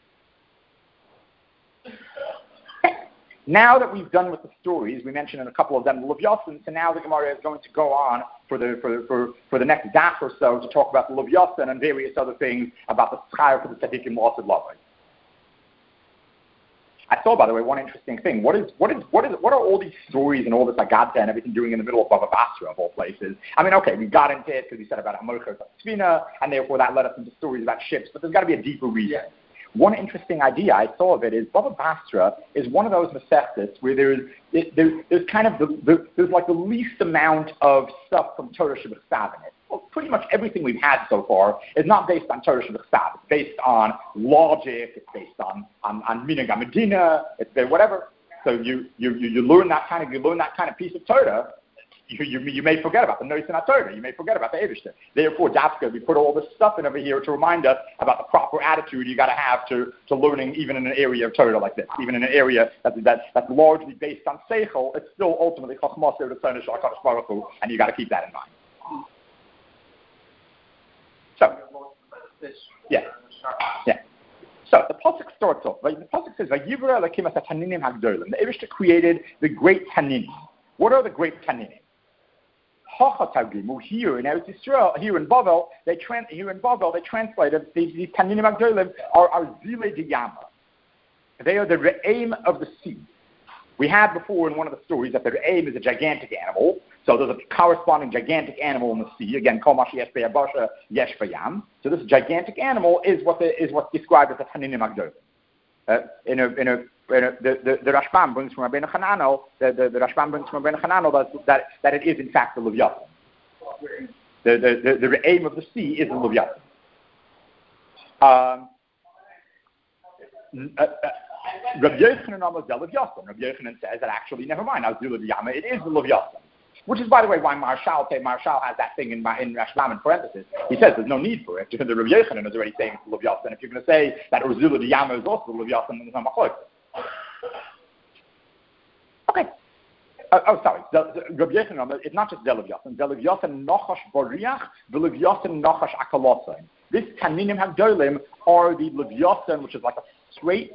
Now that we've done with the stories, we mentioned in a couple of them, the Levyasan, so now the Gemara is going to go on for the next daf or so to talk about the Levyasan and various other things about the Schar for the Tzadikim L'Asid Lavai. I saw, by the way, one interesting thing. What are all these stories and all this Agadta and everything doing in the middle of Bava Basra, of all places? I mean, okay, we got into it because we said about Hamorcha Tzvina, and therefore that led us into stories about ships, but there's got to be a deeper reason. Yeah. One interesting idea I saw of it is Bava Basra is one of those Masechtas where there's kind of there's like the least amount of stuff from Torah Shebechsav in it. Well, pretty much everything we've had so far is not based on Torah Shebechsav. It's based on logic. It's based on Minhag HaMedina. It's whatever. So you learn that kind of piece of Torah. You may forget about the Nois and Torah. You may forget about the Eivishter. Therefore, Dafka, we put all this stuff in over here to remind us about the proper attitude you got to have to learning, even in an area of Torah like this, even in an area that's largely based on Seichel. It's still ultimately Chachmas Eretz HaKadosh Baruch Hu, and you got to keep that in mind. So, yeah. So the pasuk starts off. Right? The pasuk says, "Vayivra Elokim es hataninim hagdolim." The Eibishter created the great taninim. What are the great taninim? Here in Eretz Yisrael, here in Bavel, they translated these taninim hagdolim are zile diyama. They are the re'im of the sea. We had before in one of the stories that the re'im is a gigantic animal. So there's a corresponding gigantic animal in the sea. Again, kol ma sheyesh b'yabasha yesh b'yam. So this gigantic animal is what's described as the taninim hagdolim. The Rashbam brings from Rabbeinu Hananel, that it is in fact the Leviathan. The aim of the sea is the Leviathan. Rabbi Yochanan almost the Leviathan. Rabbi Yochanan says that actually, never mind, it is the Leviathan. Which is, by the way, why Marshal has that thing in Rashbam in parentheses. He says there's no need for it. The Rabbi Yochanan is already saying it's the Leviathan. If you're going to say that Urzula Diyama is also the Leviathan, then there's no machlokes. Okay. Sorry. Rabbi Yochanan, it's not just the Leviathan. The Leviathan Nachash Bariach, the Leviathan Nachash Akalosim. This Taninim Hagdolim are the Leviathan, which is like a straight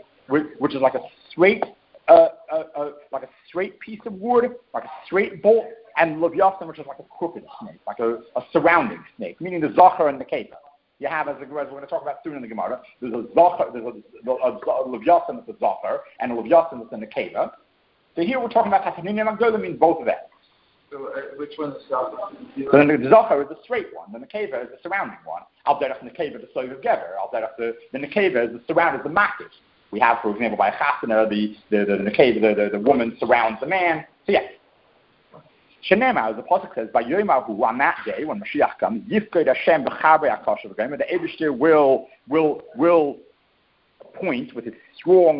piece of wood, like a straight bolt, and Leviathan, which is like a crooked snake, like a surrounding snake, meaning the Zachar and the Keva. You have, as we're going to talk about soon in the Gemara, there's a Leviathan that's a Zachar, and a Leviathan that's in the Keva. So here we're talking about Taninim Hagdolim means both of them. So which one is Zachar? So then the Zachar is the straight one, then the Keva is the surrounding one. Al derech the Keva the Soiv Gever. Al derech the Keva is the surrounded, the Makish. We have, for example, by Chasana, the woman surrounds the man. So yeah. Shenema, as the pasuk says, by Yomahu, on that day when Mashiach comes, Yifkod Hashem b'charvei akoshav the Eibishter will point with his strong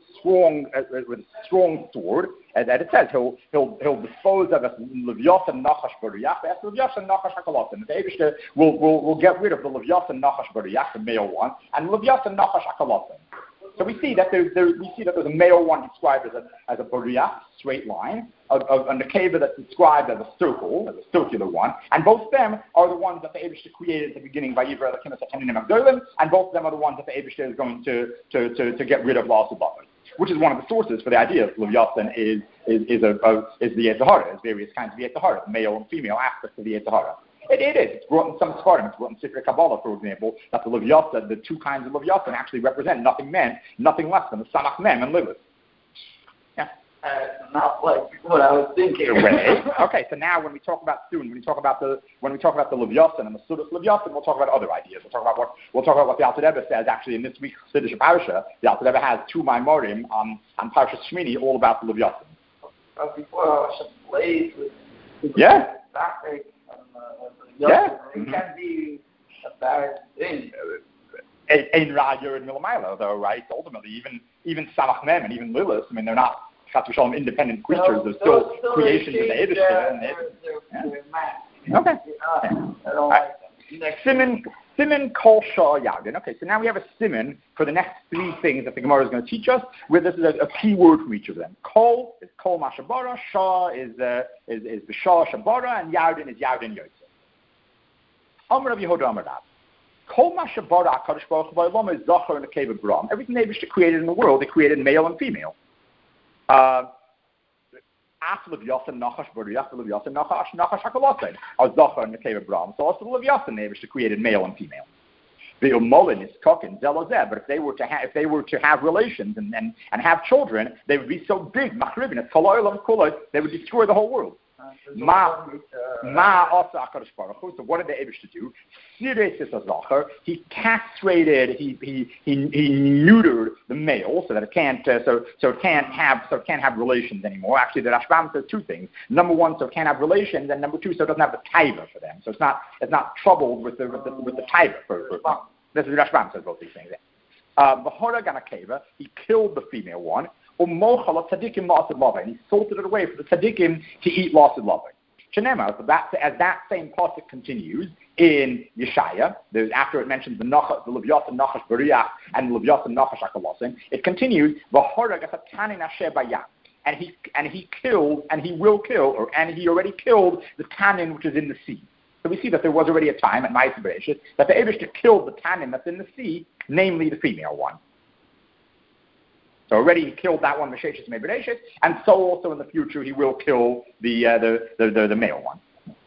sword, as it says, he'll dispose of us Leviathan Nachash Bariach, Leviathan Nachash Hakalotim. The Eibishter will get rid of the Leviathan Nachash Bariach, the male one, and Leviathan Nachash Hakalotim. So we see that there's a male one described as a bariach, straight line, a nekeva that's described as a circle, as a circular one, and both of them are the ones that the Eibishter created at the beginning by Yivra Elokim es hataninim hagdolim, and both of them are the ones that the Eibishter is going to get rid of La'asud Lavai, which is one of the sources for the idea of Leviathan is the Yetzer Hara, is various kinds of Yetzer Hara, male and female aspects of the Yetzer Hara. It is. It's brought in some Sfarim. It's brought in Sifrei Kabbalah, for example, that the Leviathan, the two kinds of Leviathan actually represent nothing less than the Samach Mem and Lilith. Yeah. Not like what I was thinking. Okay, so now when we talk about when we talk about the Levyasan and the Sudas Levyasan, we'll talk about other ideas. We'll talk about what the Alter Rebbe says actually in this week's Siddush Parsha. The Alter Rebbe has 2 Maimorim on Parsha Shmini all about the Levyasan. Before I was blazed with traffic and it can be a bad thing. Ein Ra'yer and Milamayla, though, right? Ultimately, even Samach Mem and even Lilith, I mean, they're not independent creatures. They're still creations of the Eibishter. Okay. I don't like them. Siman Kol Shah Yagin. Okay, so now we have a siman for the next 3 things that the Gemara is going to teach us, where this is a key word for each of them. Kol is Kol Mashabara, Shah is B'Shah Shabara, and Yardin is Yardin Yotze. Amar Rav Yehuda Amar Rav. Kol Mashabara HaKadosh Baruch Hu Ba'olam is Zachar and Nekeva B'Ram. Everything they created in the world, they created male and female. After Levyasan Nachash B'Riyach, Levyasan Nachash HaKolosain are Zachar and Nekeva B'Ram. So also the Levyasan they created male and female. The Umolin is Kokin Zelozeh, but if they were to have relations and have children, they would be so big. Machribin, it's Kol Olam Kulot, they would destroy the whole world. Also HaKadosh Baruch Hu. So what did the Eibishter do? He castrated, he neutered the male so that it can't have relations anymore. Actually, the Rashbam says 2 things. Number 1, so it can't have relations, and number 2, so it doesn't have the taiva for them. So it's not troubled with the taiva for this is Rashbam says both these things. V'horag anakeva, he killed the female one. And he salted it away for the tzaddikim to eat lost loving. As that same pasuk continues in Yeshaya, after it mentions the Levyasan Nachash B'Riyach and the Levyasan Nachash HaKolosain, it continues and he killed and he will kill and he already killed the tannin which is in the sea. So we see that there was already a time at Ma'aseh Bereshit that the Eibishter killed the tannin that's in the sea, namely the female one. So already he killed that one, Meshachis Mebereshit, and so also in the future he will kill the male one.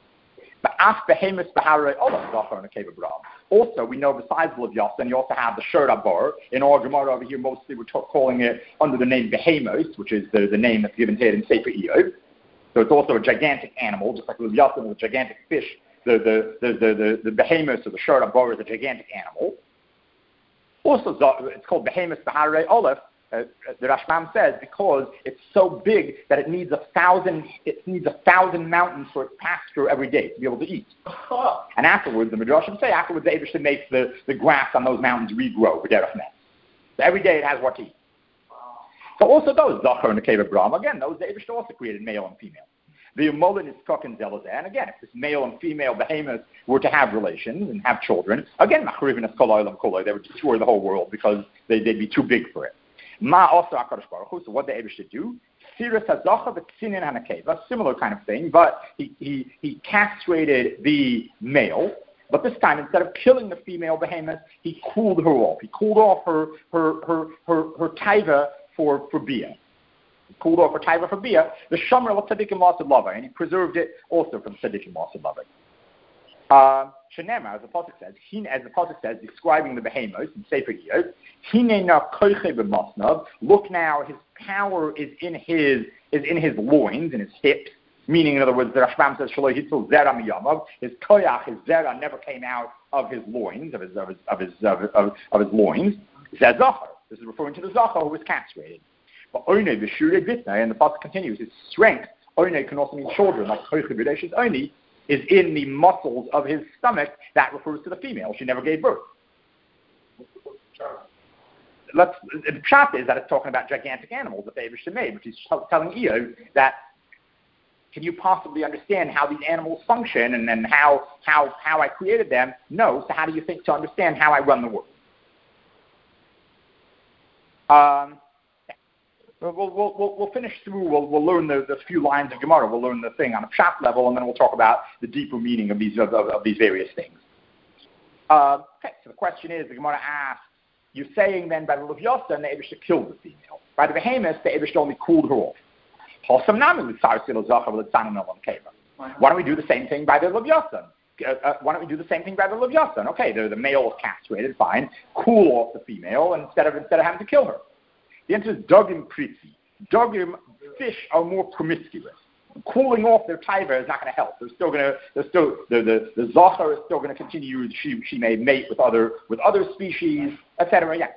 Also, we know besides Levyasan, you also have the Shur Abor. In our Gemara over here, mostly we're calling it under the name Behemoth, which is the name that's given here in Sefer Eov. So it's also a gigantic animal, just like Levyasan is a gigantic fish. The Behemoth or the Shur Abor is a gigantic animal. Also, it's called Behemoth Baharei Olef. The Rashbam says because it's so big that it needs 1,000 mountains for it to pass through every day to be able to eat. And afterwards, the Midrashim say, the Eibishter makes the grass on those mountains regrow for derech net. So every day it has what to eat. So also those Zachar and Nekeva B'Ram, again, those the Eibishter also created male and female. The Yomolin is Kokin Zelozeh, and again, if this male and female behemoth were to have relations and have children, again, Machrivin es Kol Olam Kuloi, they would destroy the whole world because they'd be too big for it. Ma also HaKadosh Baruch Hu, so what the Eibishter do? Siras HaZacha v'Tzinin HaNekeva, similar kind of thing, but he castrated the male, but this time instead of killing the female behemoth, he cooled her off. He cooled off her taiva for bia. He cooled off her taiva for bia. The Shomer Tzadikim Lasid Lava, and he preserved it also from Tzadikim Lasid Lava. Shenema, as the pasuk says, describing the behemoth in Sefer Eov, Hinena koiche b'masnav. Look now, his power is in his loins, in his hips. Meaning, in other words, the Rashbam says Shaloi Hitzel Zera Miyamav. His koyach, his zera, never came out of his loins, of his loins. Says Zachar. This is referring to the Zachar who was castrated. But Oine v'Shure Bitna, and the pasuk continues, his strength. Oine can also mean children, like koiche b'Reishis Oine, is in the muscles of his stomach. That refers to the female. She never gave birth. The pshat is that it's talking about gigantic animals that the Eibishter made, which is telling Eov that can you possibly understand how these animals function and how I created them? No. So how do you think to understand how I run the world? We'll finish through. We'll learn the few lines of Gemara. We'll learn the thing on a pshat level, and then we'll talk about the deeper meaning of these various things. Okay. So the question is, the Gemara asks, you're saying then by the Levyasan the Eibishter killed the female. By the behemoth, the Eibishter only cooled her off. Why don't we do the same thing by the Levyasan? Okay, the male is castrated, fine. Cool off the female instead of having to kill her. The answer is Dogim Pritzi. Dogim, fish are more promiscuous. Cooling off their taiva is not going to help. The zocher is still going to continue. She may mate with other species, etc. Yeah.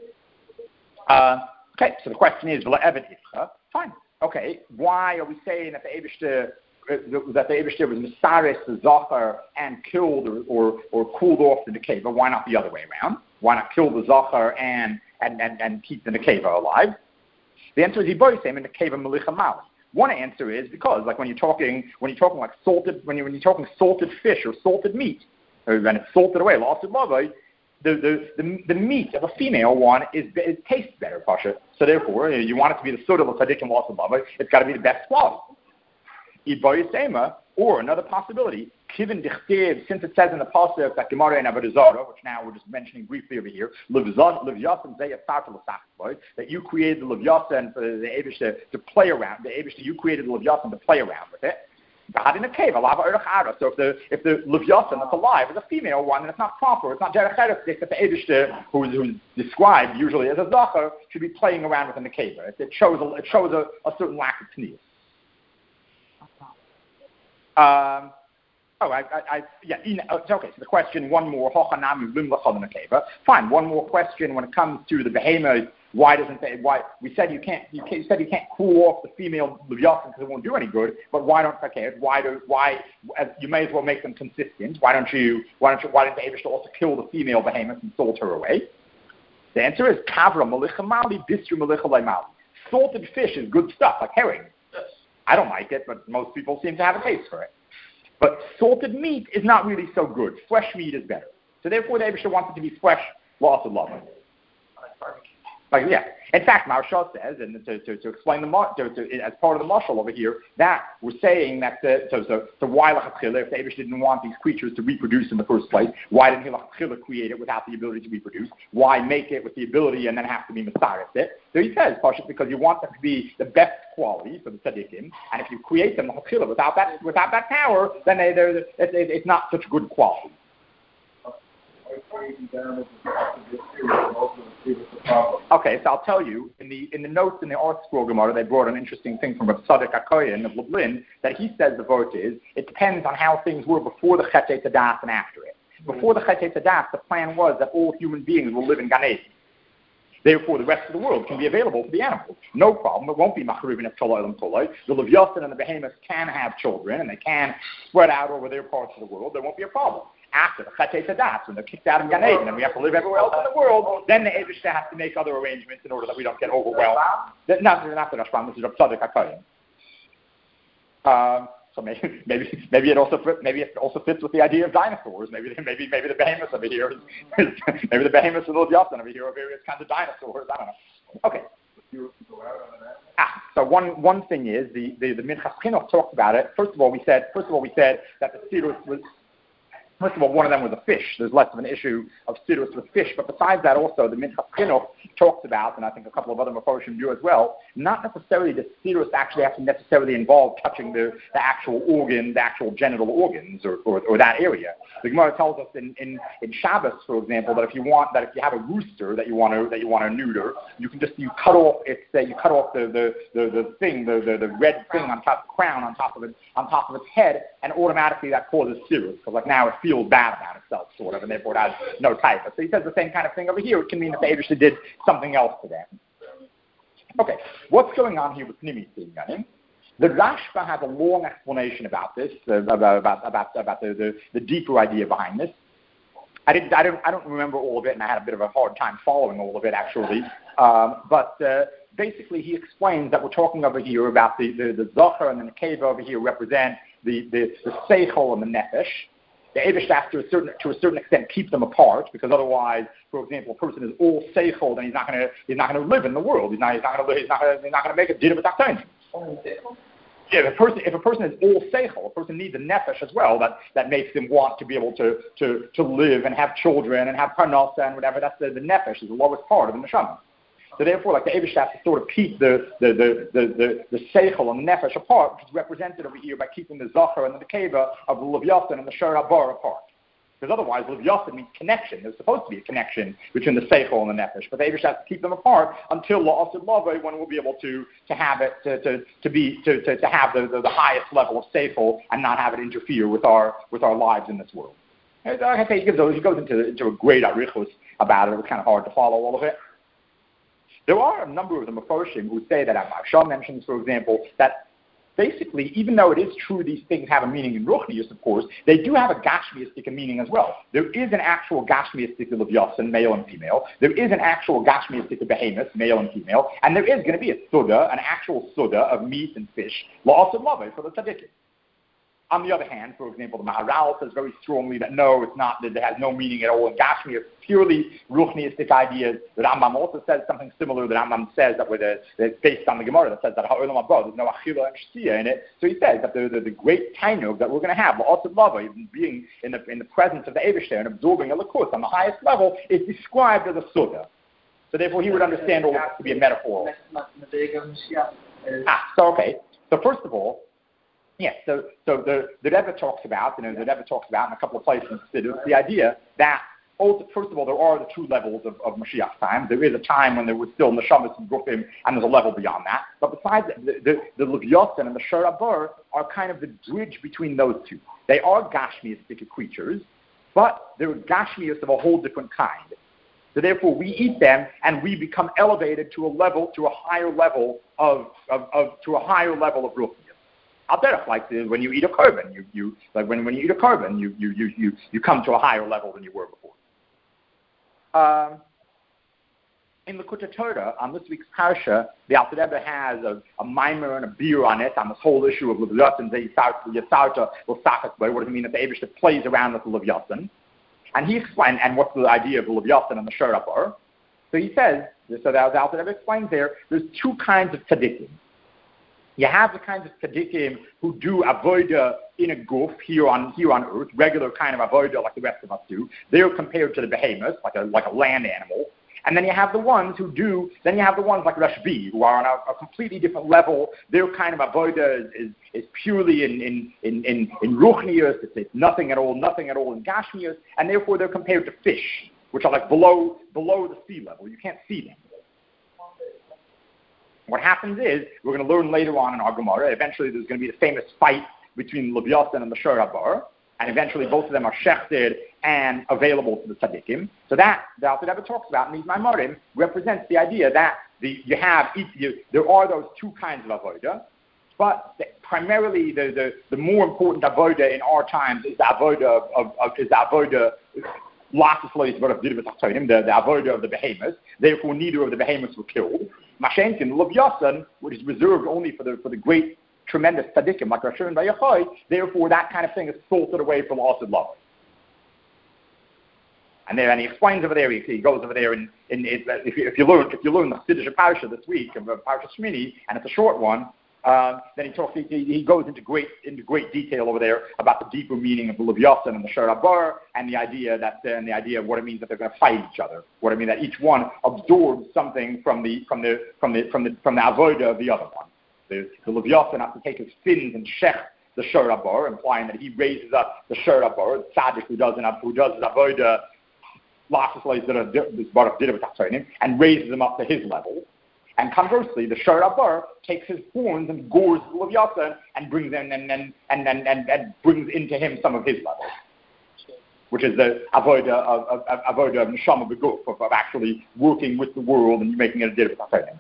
Okay. So the question is, fine. Okay. Why are we saying that the Eibishter was Mesaris, the zocher, and killed or cooled off the nekeva? Why not the other way around? Why not kill the zocher and keep the nekeva alive? The answer is Yiboisem and nekeva melicha mali. One answer is because, like when you're talking like salted, when you're talking salted fish or salted meat, and it's salted away, lost in love, the meat of a female one it tastes better, Pasha. So therefore, you want it to be the soda of tzaddik and lost in love. It's got to be the best quality. Iboyasema, or another possibility, Kivin Dichtiv, since it says in the pasuk that Gemara and Avodah Zarah, which now we're just mentioning briefly over here, that you created the Levyasan for the Eibush to play around. The Eibush, you created the Levyasan to play around with it. In a cave, so if the Levyasan that's alive is a female one, then it's not proper. It's not derech eretz that the Eibush, who's described usually as a zacher, should be playing around with in the cave. It shows a certain lack of tznius. Okay. So the question, one more. Fine. One more question when it comes to the behemoth. Why we said you can't cool off the female Leviathan because it won't do any good. But why don't you may as well make them consistent? Why didn't the Eibush also kill the female behemoth and salt her away? The answer is kavra malicha mali bistru malicha mali. Salted fish is good stuff, like herring. I don't like it, but most people seem to have a taste for it. But salted meat is not really so good. Fresh meat is better. So therefore, the Eibishter wants it to be fresh, lots of love. In fact, Maharsha says, and to explain as part of the mashal over here, that we're saying that why lachatchila, if the Eibishter didn't want these creatures to reproduce in the first place, why didn't he lachatchila create it without the ability to reproduce? Why make it with the ability and then have to be mesaris it? So he says, partially because you want them to be the best quality for the tzaddikim, and if you create them lachatchila without that power, then it's not such good quality. Okay, so I'll tell you, in the notes in the Art Scroll Gemara, they brought an interesting thing from Rav Tzadok HaKohen of Lublin, that he says the vote is, it depends on how things were before the Chet Tzedaf and after it. Before the Chet Tzedaf, the plan was that all human beings will live in Gan Eden. Therefore, the rest of the world can be available for the animals. No problem. It won't be macharivin et tolayim tolay. The Leviathan and the behemoths can have children, and they can spread out over their parts of the world. There won't be a problem. After the Chet Tzedaf, when they're kicked out of Gan Eden and we have to live everywhere else in the world, then the Eibishter has to make other arrangements in order that we don't get overwhelmed. Not the Rashbam, this is Rav Tzadok HaKohen. So maybe it also fits with the idea of dinosaurs. Maybe the behemoths over here maybe the behemoths and the Leviathan over here are various kinds of dinosaurs. I don't know. Okay. So one thing is the Minchas Chinuch talked about it. First of all, we said that the Sidus was. First of all, one of them was a fish. There's less of an issue of sidus with fish. But besides that, also, the Minchas Chinuch talks about, and I think a couple of other Mefarshim do as well, not necessarily that sidus actually has to necessarily involve touching the actual organ, the actual genital organs, or that area. The Gemara tells us in Shabbos, for example, that if you have a rooster that you want to neuter, you cut off the red thing on top, crown on top of its head, and automatically that causes sidus, because like now it feels bad about itself, sort of, and therefore it has no type. So he says the same kind of thing over here. It can mean that the Eibishter did something else to them. Okay, what's going on here with Pnimi Tzidganim? The Rashba has a long explanation about this, about the deeper idea behind this. I don't remember all of it, and I had a bit of a hard time following all of it actually. But basically, he explains that we're talking over here about the Zohar and the Nekeva over here represent the Seichel and the Nefesh. The Eibush has to a certain extent keep them apart, because otherwise, for example, a person is all Seichel, then he's not going to live in the world. He's not going to make a din of a tachtonim. Yeah, if a person is all Seichel, a person needs a Nefesh as well that makes him want to be able to live and have children and have parnasa and whatever. That's the Nefesh is the lowest part of the neshama. So therefore, like the Eibush has to sort of keep the Seichel and the Nefesh apart, which is represented over here by keeping the Zachar and the Nekeva of the Leviathan and the Shor HaBar apart. Because otherwise, Levyasan means connection. There's supposed to be a connection between the Seichel and the Nefesh, but the Eibush has to keep them apart until La'asid Lava, when we'll be able to have it, to have the highest level of Seichel and not have it interfere with our lives in this world. Like I say, he goes into a great arichus about it. It was kind of hard to follow all of it. There are a number of the Mefarshim who say that, Shah mentions, for example, that basically, even though it is true these things have a meaning in Ruchnius, of course, they do have a Gashmiistic meaning as well. There is an actual Gashmiistic of Yossin, male and female. There is an actual Gashmiistic of Behemoth, male and female. And there is going to be a Suda, an actual Suda of meat and fish, La'asid Lave, for the Tzaddikim. On the other hand, for example, the Maharal says very strongly that no, it's not, that it has no meaning at all in Gashmi. It's purely Ruchniistic ideas. The Rambam also says something similar. The Rambam says that that's based on the Gemara that says that Ha'olam Haba, there's no Achila and Shtia in it. So he says that the great Tainug that we're going to have, La'asid Lava, being in the presence of the Eibishter and absorbing a Lakus on the highest level, is described as a Suda. So therefore he would understand all this to be a metaphor. So first of all, yes, so the Rebbe talks about, the Rebbe talks about in a couple of places, the idea that, first of all, there are the two levels of Mashiach's time. There is a time when there was still Neshamas and Gufim, and there's a level beyond that. But besides, the Levyasan and the Shor Abur are kind of the bridge between those two. They are Gashmiistic creatures, but they're Gashmias of a whole different kind. So therefore, we eat them, and we become elevated to a higher level of Ruchnius. Like when you eat a korban, when you eat a korban, you come to a higher level than you were before. In the Likutei Torah, on this week's parsha, the Alter Rebbe has a mimer and a beer on it on this whole issue of Levyasan, Yisarta, L'Sachas, what does it mean that the Eibush plays around with the Levyasan? And he explained, and what's the idea of the Levyasan and the Shor Abur? So he says, so the Alter Rebbe explains there's two kinds of tzaddikim. You have the kinds of tzaddikim who do avoda in a guf here on earth, regular kind of avoda like the rest of us do. They're compared to the behemoths, like a land animal. And then you have the ones like Rashbi, who are on a completely different level. Their kind of avoda is purely in ruchnius. It's nothing at all in gashmius, and therefore they're compared to fish, which are like below the sea level. You can't see them. What happens is, we're going to learn later on in our Gemara, eventually there's going to be the famous fight between Levyasan and the Shor Abur, and eventually both of them are shechted and available to the tzaddikim. So that, the Alter Rebbe talks about in these Maimarim, represents the idea that there are those two kinds of avoda, but primarily the more important avoda in our times is the avoda the avoda of the behemoths. Therefore, neither of the behemoths were killed. Mashenkin, Levyasan, which is reserved only for the great, tremendous tzaddikim like Rav Shimon Bar Yochai. Therefore, that kind of thing is filtered away from La'asid Lava. And he explains over there. He goes over there, if you learn the Siddur Parsha this week, Parsha Shmini, and it's a short one. Then he goes into great detail over there about the deeper meaning of the Levyasan and the Shor Abur, and the idea of what it means that they're going to fight each other. What it means that each one absorbs something from the avoda of the other one. The Levyasan has to take his fins and shech the Shor Abur, implying that he raises up the Shor Abur, the tzaddik who does his avoda, and raises him up to his level. And conversely, the Shor Abur takes his horns and gores the Levyasan and brings into him some of his level, which is the avoda of neshama b'guf, of actually working with the world and making it a dir b'tachtonim.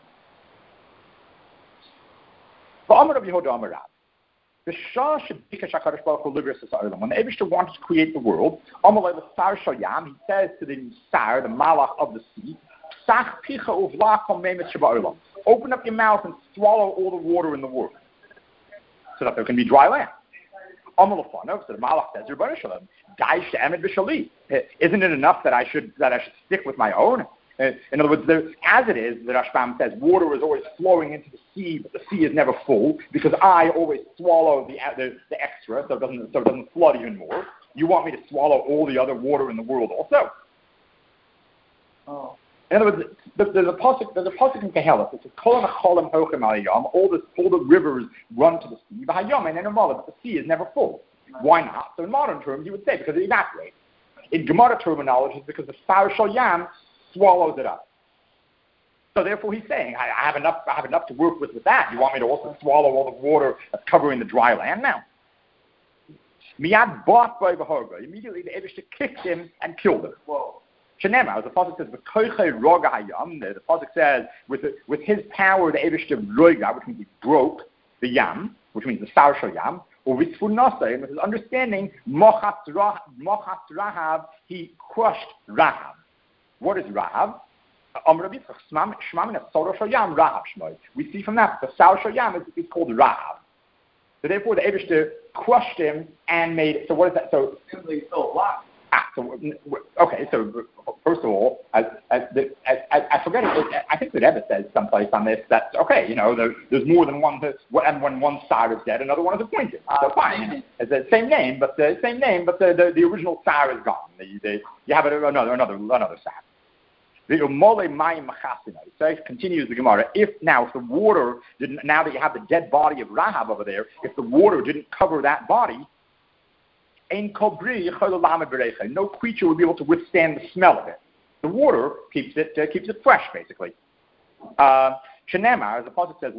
V'amar Rabbi Yehuda Amar Rav, B'shah shebikash HaKadosh Baruch Hu livros ha'olam. When the Eibishter wanted to create the world, Amar l'sar shayam, he says to the Sar, the Malach of the sea, open up your mouth and swallow all the water in the world, so that there can be dry land. So the Malach says, isn't it enough that I should stick with my own? In other words, as it is, the Rashbam says, water is always flowing into the sea, but the sea is never full, because I always swallow the extra, so it doesn't flood even more. You want me to swallow all the other water in the world also? Oh. In other words, there's a pasuk in Kehelah. It says, all the rivers run to the sea, but the sea is never full. Why not? So in modern terms, you would say because it evaporates. In Gemara terminology, it's because the Sar Shal Yam swallows it up. So therefore he's saying, I have enough to work with that. You want me to also swallow all the water that's covering the dry land now? Miyad bought by Behoga. Immediately the Eibishter kicked him and killed him. Whoa. Shenema, as the Pasuk says, the Pasuk says, with his power, the Eibishter roga, which means he broke the yam, which means the Sar Shal Yam, or Visfunasa, and with his understanding, Mochat Rahav, he crushed Rahab. What is Rahab? We see from that the Sar Shal Yam is called Rahab. So therefore, the Eibishter crushed him and made it. So what is that? So simply so alive. Okay. So first of all, I forget it. I think the Rebbe says someplace on this that okay, there's more than one. And when one Sar is dead, another one is appointed. So fine, it's the same name, but the original Sar is gone. You have another Sar. So it continues the Gemara. If the water didn't, now that you have the dead body of Rahab over there, if the water didn't cover that body, no creature would be able to withstand the smell of it. The water keeps it fresh, basically. Shenema, as the Pasuk says,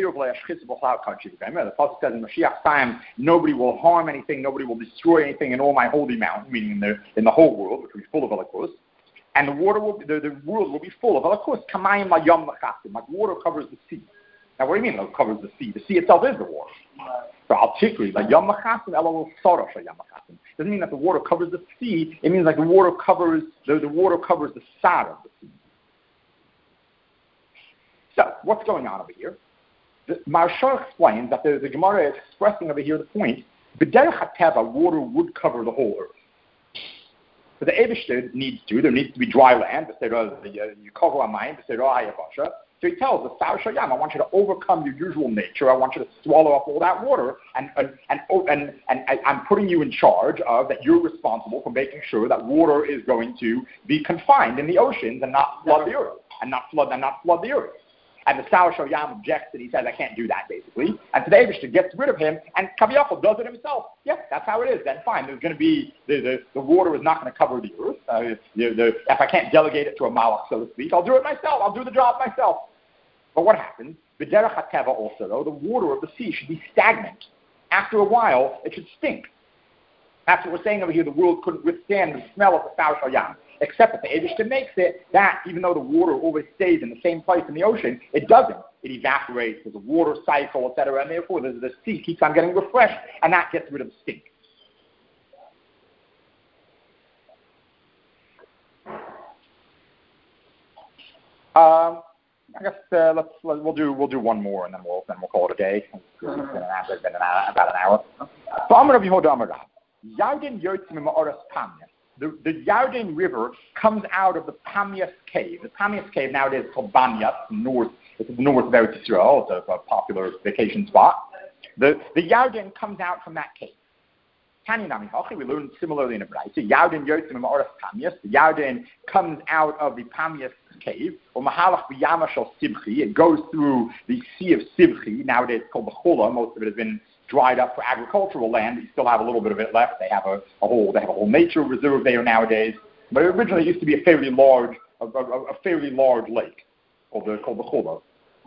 the Pasuk says in Mashiach's time, nobody will harm anything, nobody will destroy anything in all my holy mountain, meaning in the whole world, which will be full of Elikos. And the world will be full of Elikos. Kamayim layam lachasim, like water covers the sea. Now, what do you mean it covers the sea? The sea itself is the water. So Al-Tikri, layam lachasim, elul sorosh layam lachasim. Doesn't mean that the water covers the sea. It means like the water covers the side of the sea. So, what's going on over here? The Maharshal explains that the Gemara is expressing over here the point, b'derech hateva, water would cover the whole earth. So the Eibishter there needs to be dry land. So he tells the Sar Shal Yam, I want you to overcome your usual nature. I want you to swallow up all that water, and I'm putting you in charge of that. You're responsible for making sure that water is going to be confined in the oceans and not flood the earth, and not flood the earth. And the Sar Shal Yam objects and he says, I can't do that, basically. And so the Eibishter gets rid of him, and Kaviyachol does it himself. Yeah, that's how it is. Then fine, there's going to be, the water is not going to cover the earth. If I can't delegate it to a malach, so to speak, I'll do it myself. I'll do the job myself. But what happens? B'derech hateva also, though, the water of the sea should be stagnant. After a while, it should stink. That's what we're saying over here. The world couldn't withstand the smell of the Sar Shal Yam. Except that the Eibishter makes it that even though the water always stays in the same place in the ocean, it doesn't. It evaporates. There's a water cycle, etc., and therefore the sea keeps on getting refreshed, and that gets rid of the stink. I guess we'll do one more, and then we'll call it a day. It's been about an hour. So I'm going to be Yehuda Amarav. Yarden yotzim ma'oras Pamias. The Yarden River comes out of the Pamias cave. The Pamias cave nowadays is called Banyas, north. It's the north of Eretz Yisrael. It's a popular vacation spot. The Yarden comes out from that cave. Tanya Nami Hachi, we learned similarly in a Braita. Yarden yotzim ma'oras Pamias. The Yarden comes out of the Pamias cave. Or Mahalach b'yama shel Sibchi. It goes through the Sea of Sibchi. Nowadays it's called the Chola. Most of it has been dried up for agricultural land. You still have a little bit of it left. They have a whole nature reserve there nowadays. But originally it used to be a fairly large lake called the Chola.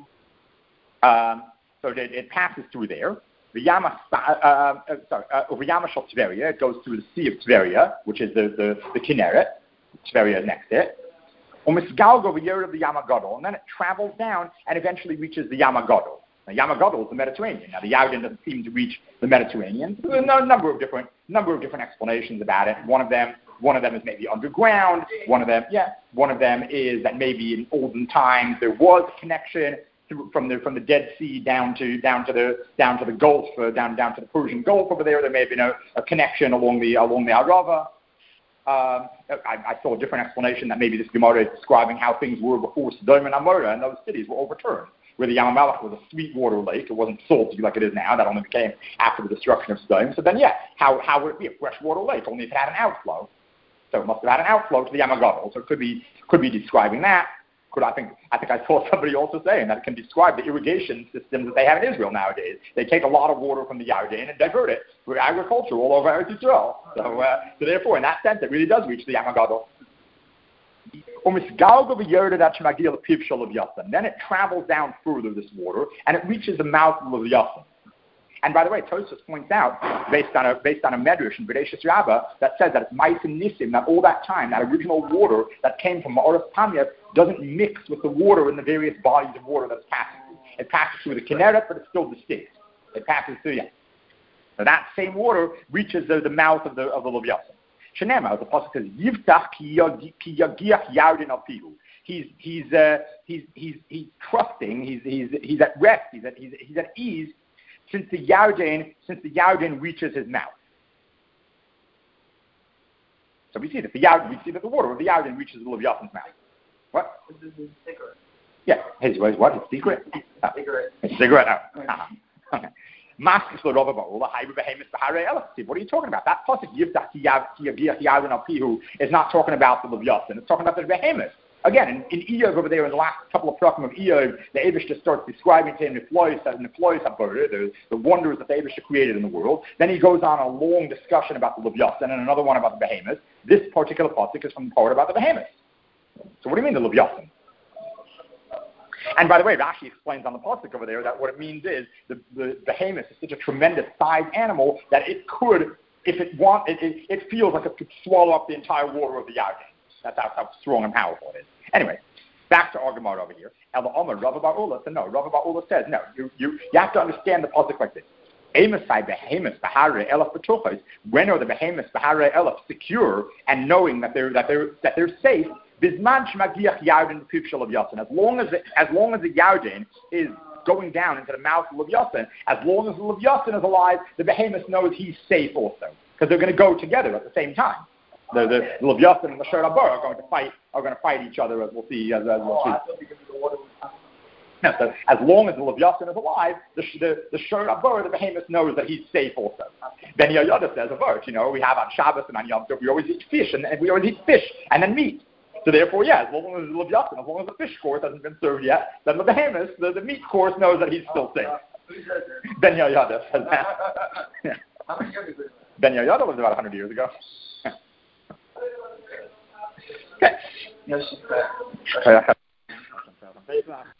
So it passes through there. The Yama Shel Tveria, it goes through the Sea of Tveria, which is the Kinneret. Tveria is next to it. Umisgalgo v'yer of the Yama Gadol, and then it travels down and eventually reaches the Yama Gadol. Now, Yama Gadol is the Mediterranean. Now, the Yarden doesn't seem to reach the Mediterranean. There's a number of different explanations about it. One of them is maybe underground. One of them is that maybe in olden times there was a connection from the Dead Sea down to the Gulf, down to the Persian Gulf over there. There may have been a connection along the Arava. I saw a different explanation that maybe this Gemara is describing how things were before Sodom and Amorah, and those cities were overturned. Where the Yam HaMelech was a sweet water lake, it wasn't salty like it is now. That only became after the destruction of Sodom. So then, how would it be a freshwater lake? Only if it had an outflow. So it must have had an outflow to the Yam HaGadol. So it could be describing that. I think I saw somebody also saying that it can describe the irrigation systems that they have in Israel nowadays. They take a lot of water from the Yarden and divert it for agriculture all over Eretz Yisrael. So therefore, in that sense, it really does reach the Yam HaGadol. Then it travels down further, this water, and it reaches the mouth of Leviathan. And by the way, Tosfos points out, based on a medrash in Bereshis Rabbah, that says that it's Ma'asim Nisim, that all that time, that original water that came from Ma'oras Tamyat doesn't mix with the water in the various bodies of water that it's passing through. It passes through the Kinneret, but it's still distinct. It passes through, yeah. So that same water reaches the mouth of the Leviathan. Shenema, the pasuk says, Yivtach ki yagiach Yarden al pihu. He's trusting. He's at rest. He's at ease since the Yarden reaches his mouth. So we see that the water of the Yarden reaches the Leviathan's mouth. What? This is his cigarette. Yeah, his what? His secret? Cigarette. His cigarette. Okay. What are you talking about? That pasuk is not talking about the Leviathan. It's talking about the behemoth. Again, in Iyov over there, in the last couple of prakim of Iyov, the Eibishter starts describing to him the wonders that the Eibishter created in the world. Then he goes on a long discussion about the Leviathan and another one about the behemoth. This particular pasuk is from the part about the behemoth. So what do you mean the Leviathan? And by the way, Rashi explains on the pasuk over there that what it means is the behemoth is such a tremendous sized animal that it could, if it feels like it could swallow up the entire water of the Yarden. That's how strong and powerful it is. Anyway, back to our Gemara over here. Ela Omer, Rava Bar Ula said no. Rava Bar Ula says no. You have to understand the pasuk like this. Amosai behemoths bahare elef betuchos. When are the behemoths bahare elef secure and knowing that they're safe? Bisman shmagiach Yarden b'piv shel Leviathan. As long as the Yarden is going down into the mouth of Leviathan, as long as the Leviathan is alive, the behemoth knows he's safe also, because they're going to go together at the same time. The Leviathan and the Shor Abor are going to fight each other, as we'll see. As we'll see. No, so as long as the Leviathan is alive, the Shor Abor, the behemoth, knows that he's safe also. Ben Yoyada says a verse. We have on Shabbos and on Yom Tov, we always eat fish, and we always eat fish and then meat. So therefore, yeah, as long as the Leviathan, as long as the fish course hasn't been served yet, then the behemoth, the meat course, knows that he's still safe. Ben Yoyada says that. Yeah. Ben Yoyada lived about 100 years ago. Okay. Yes,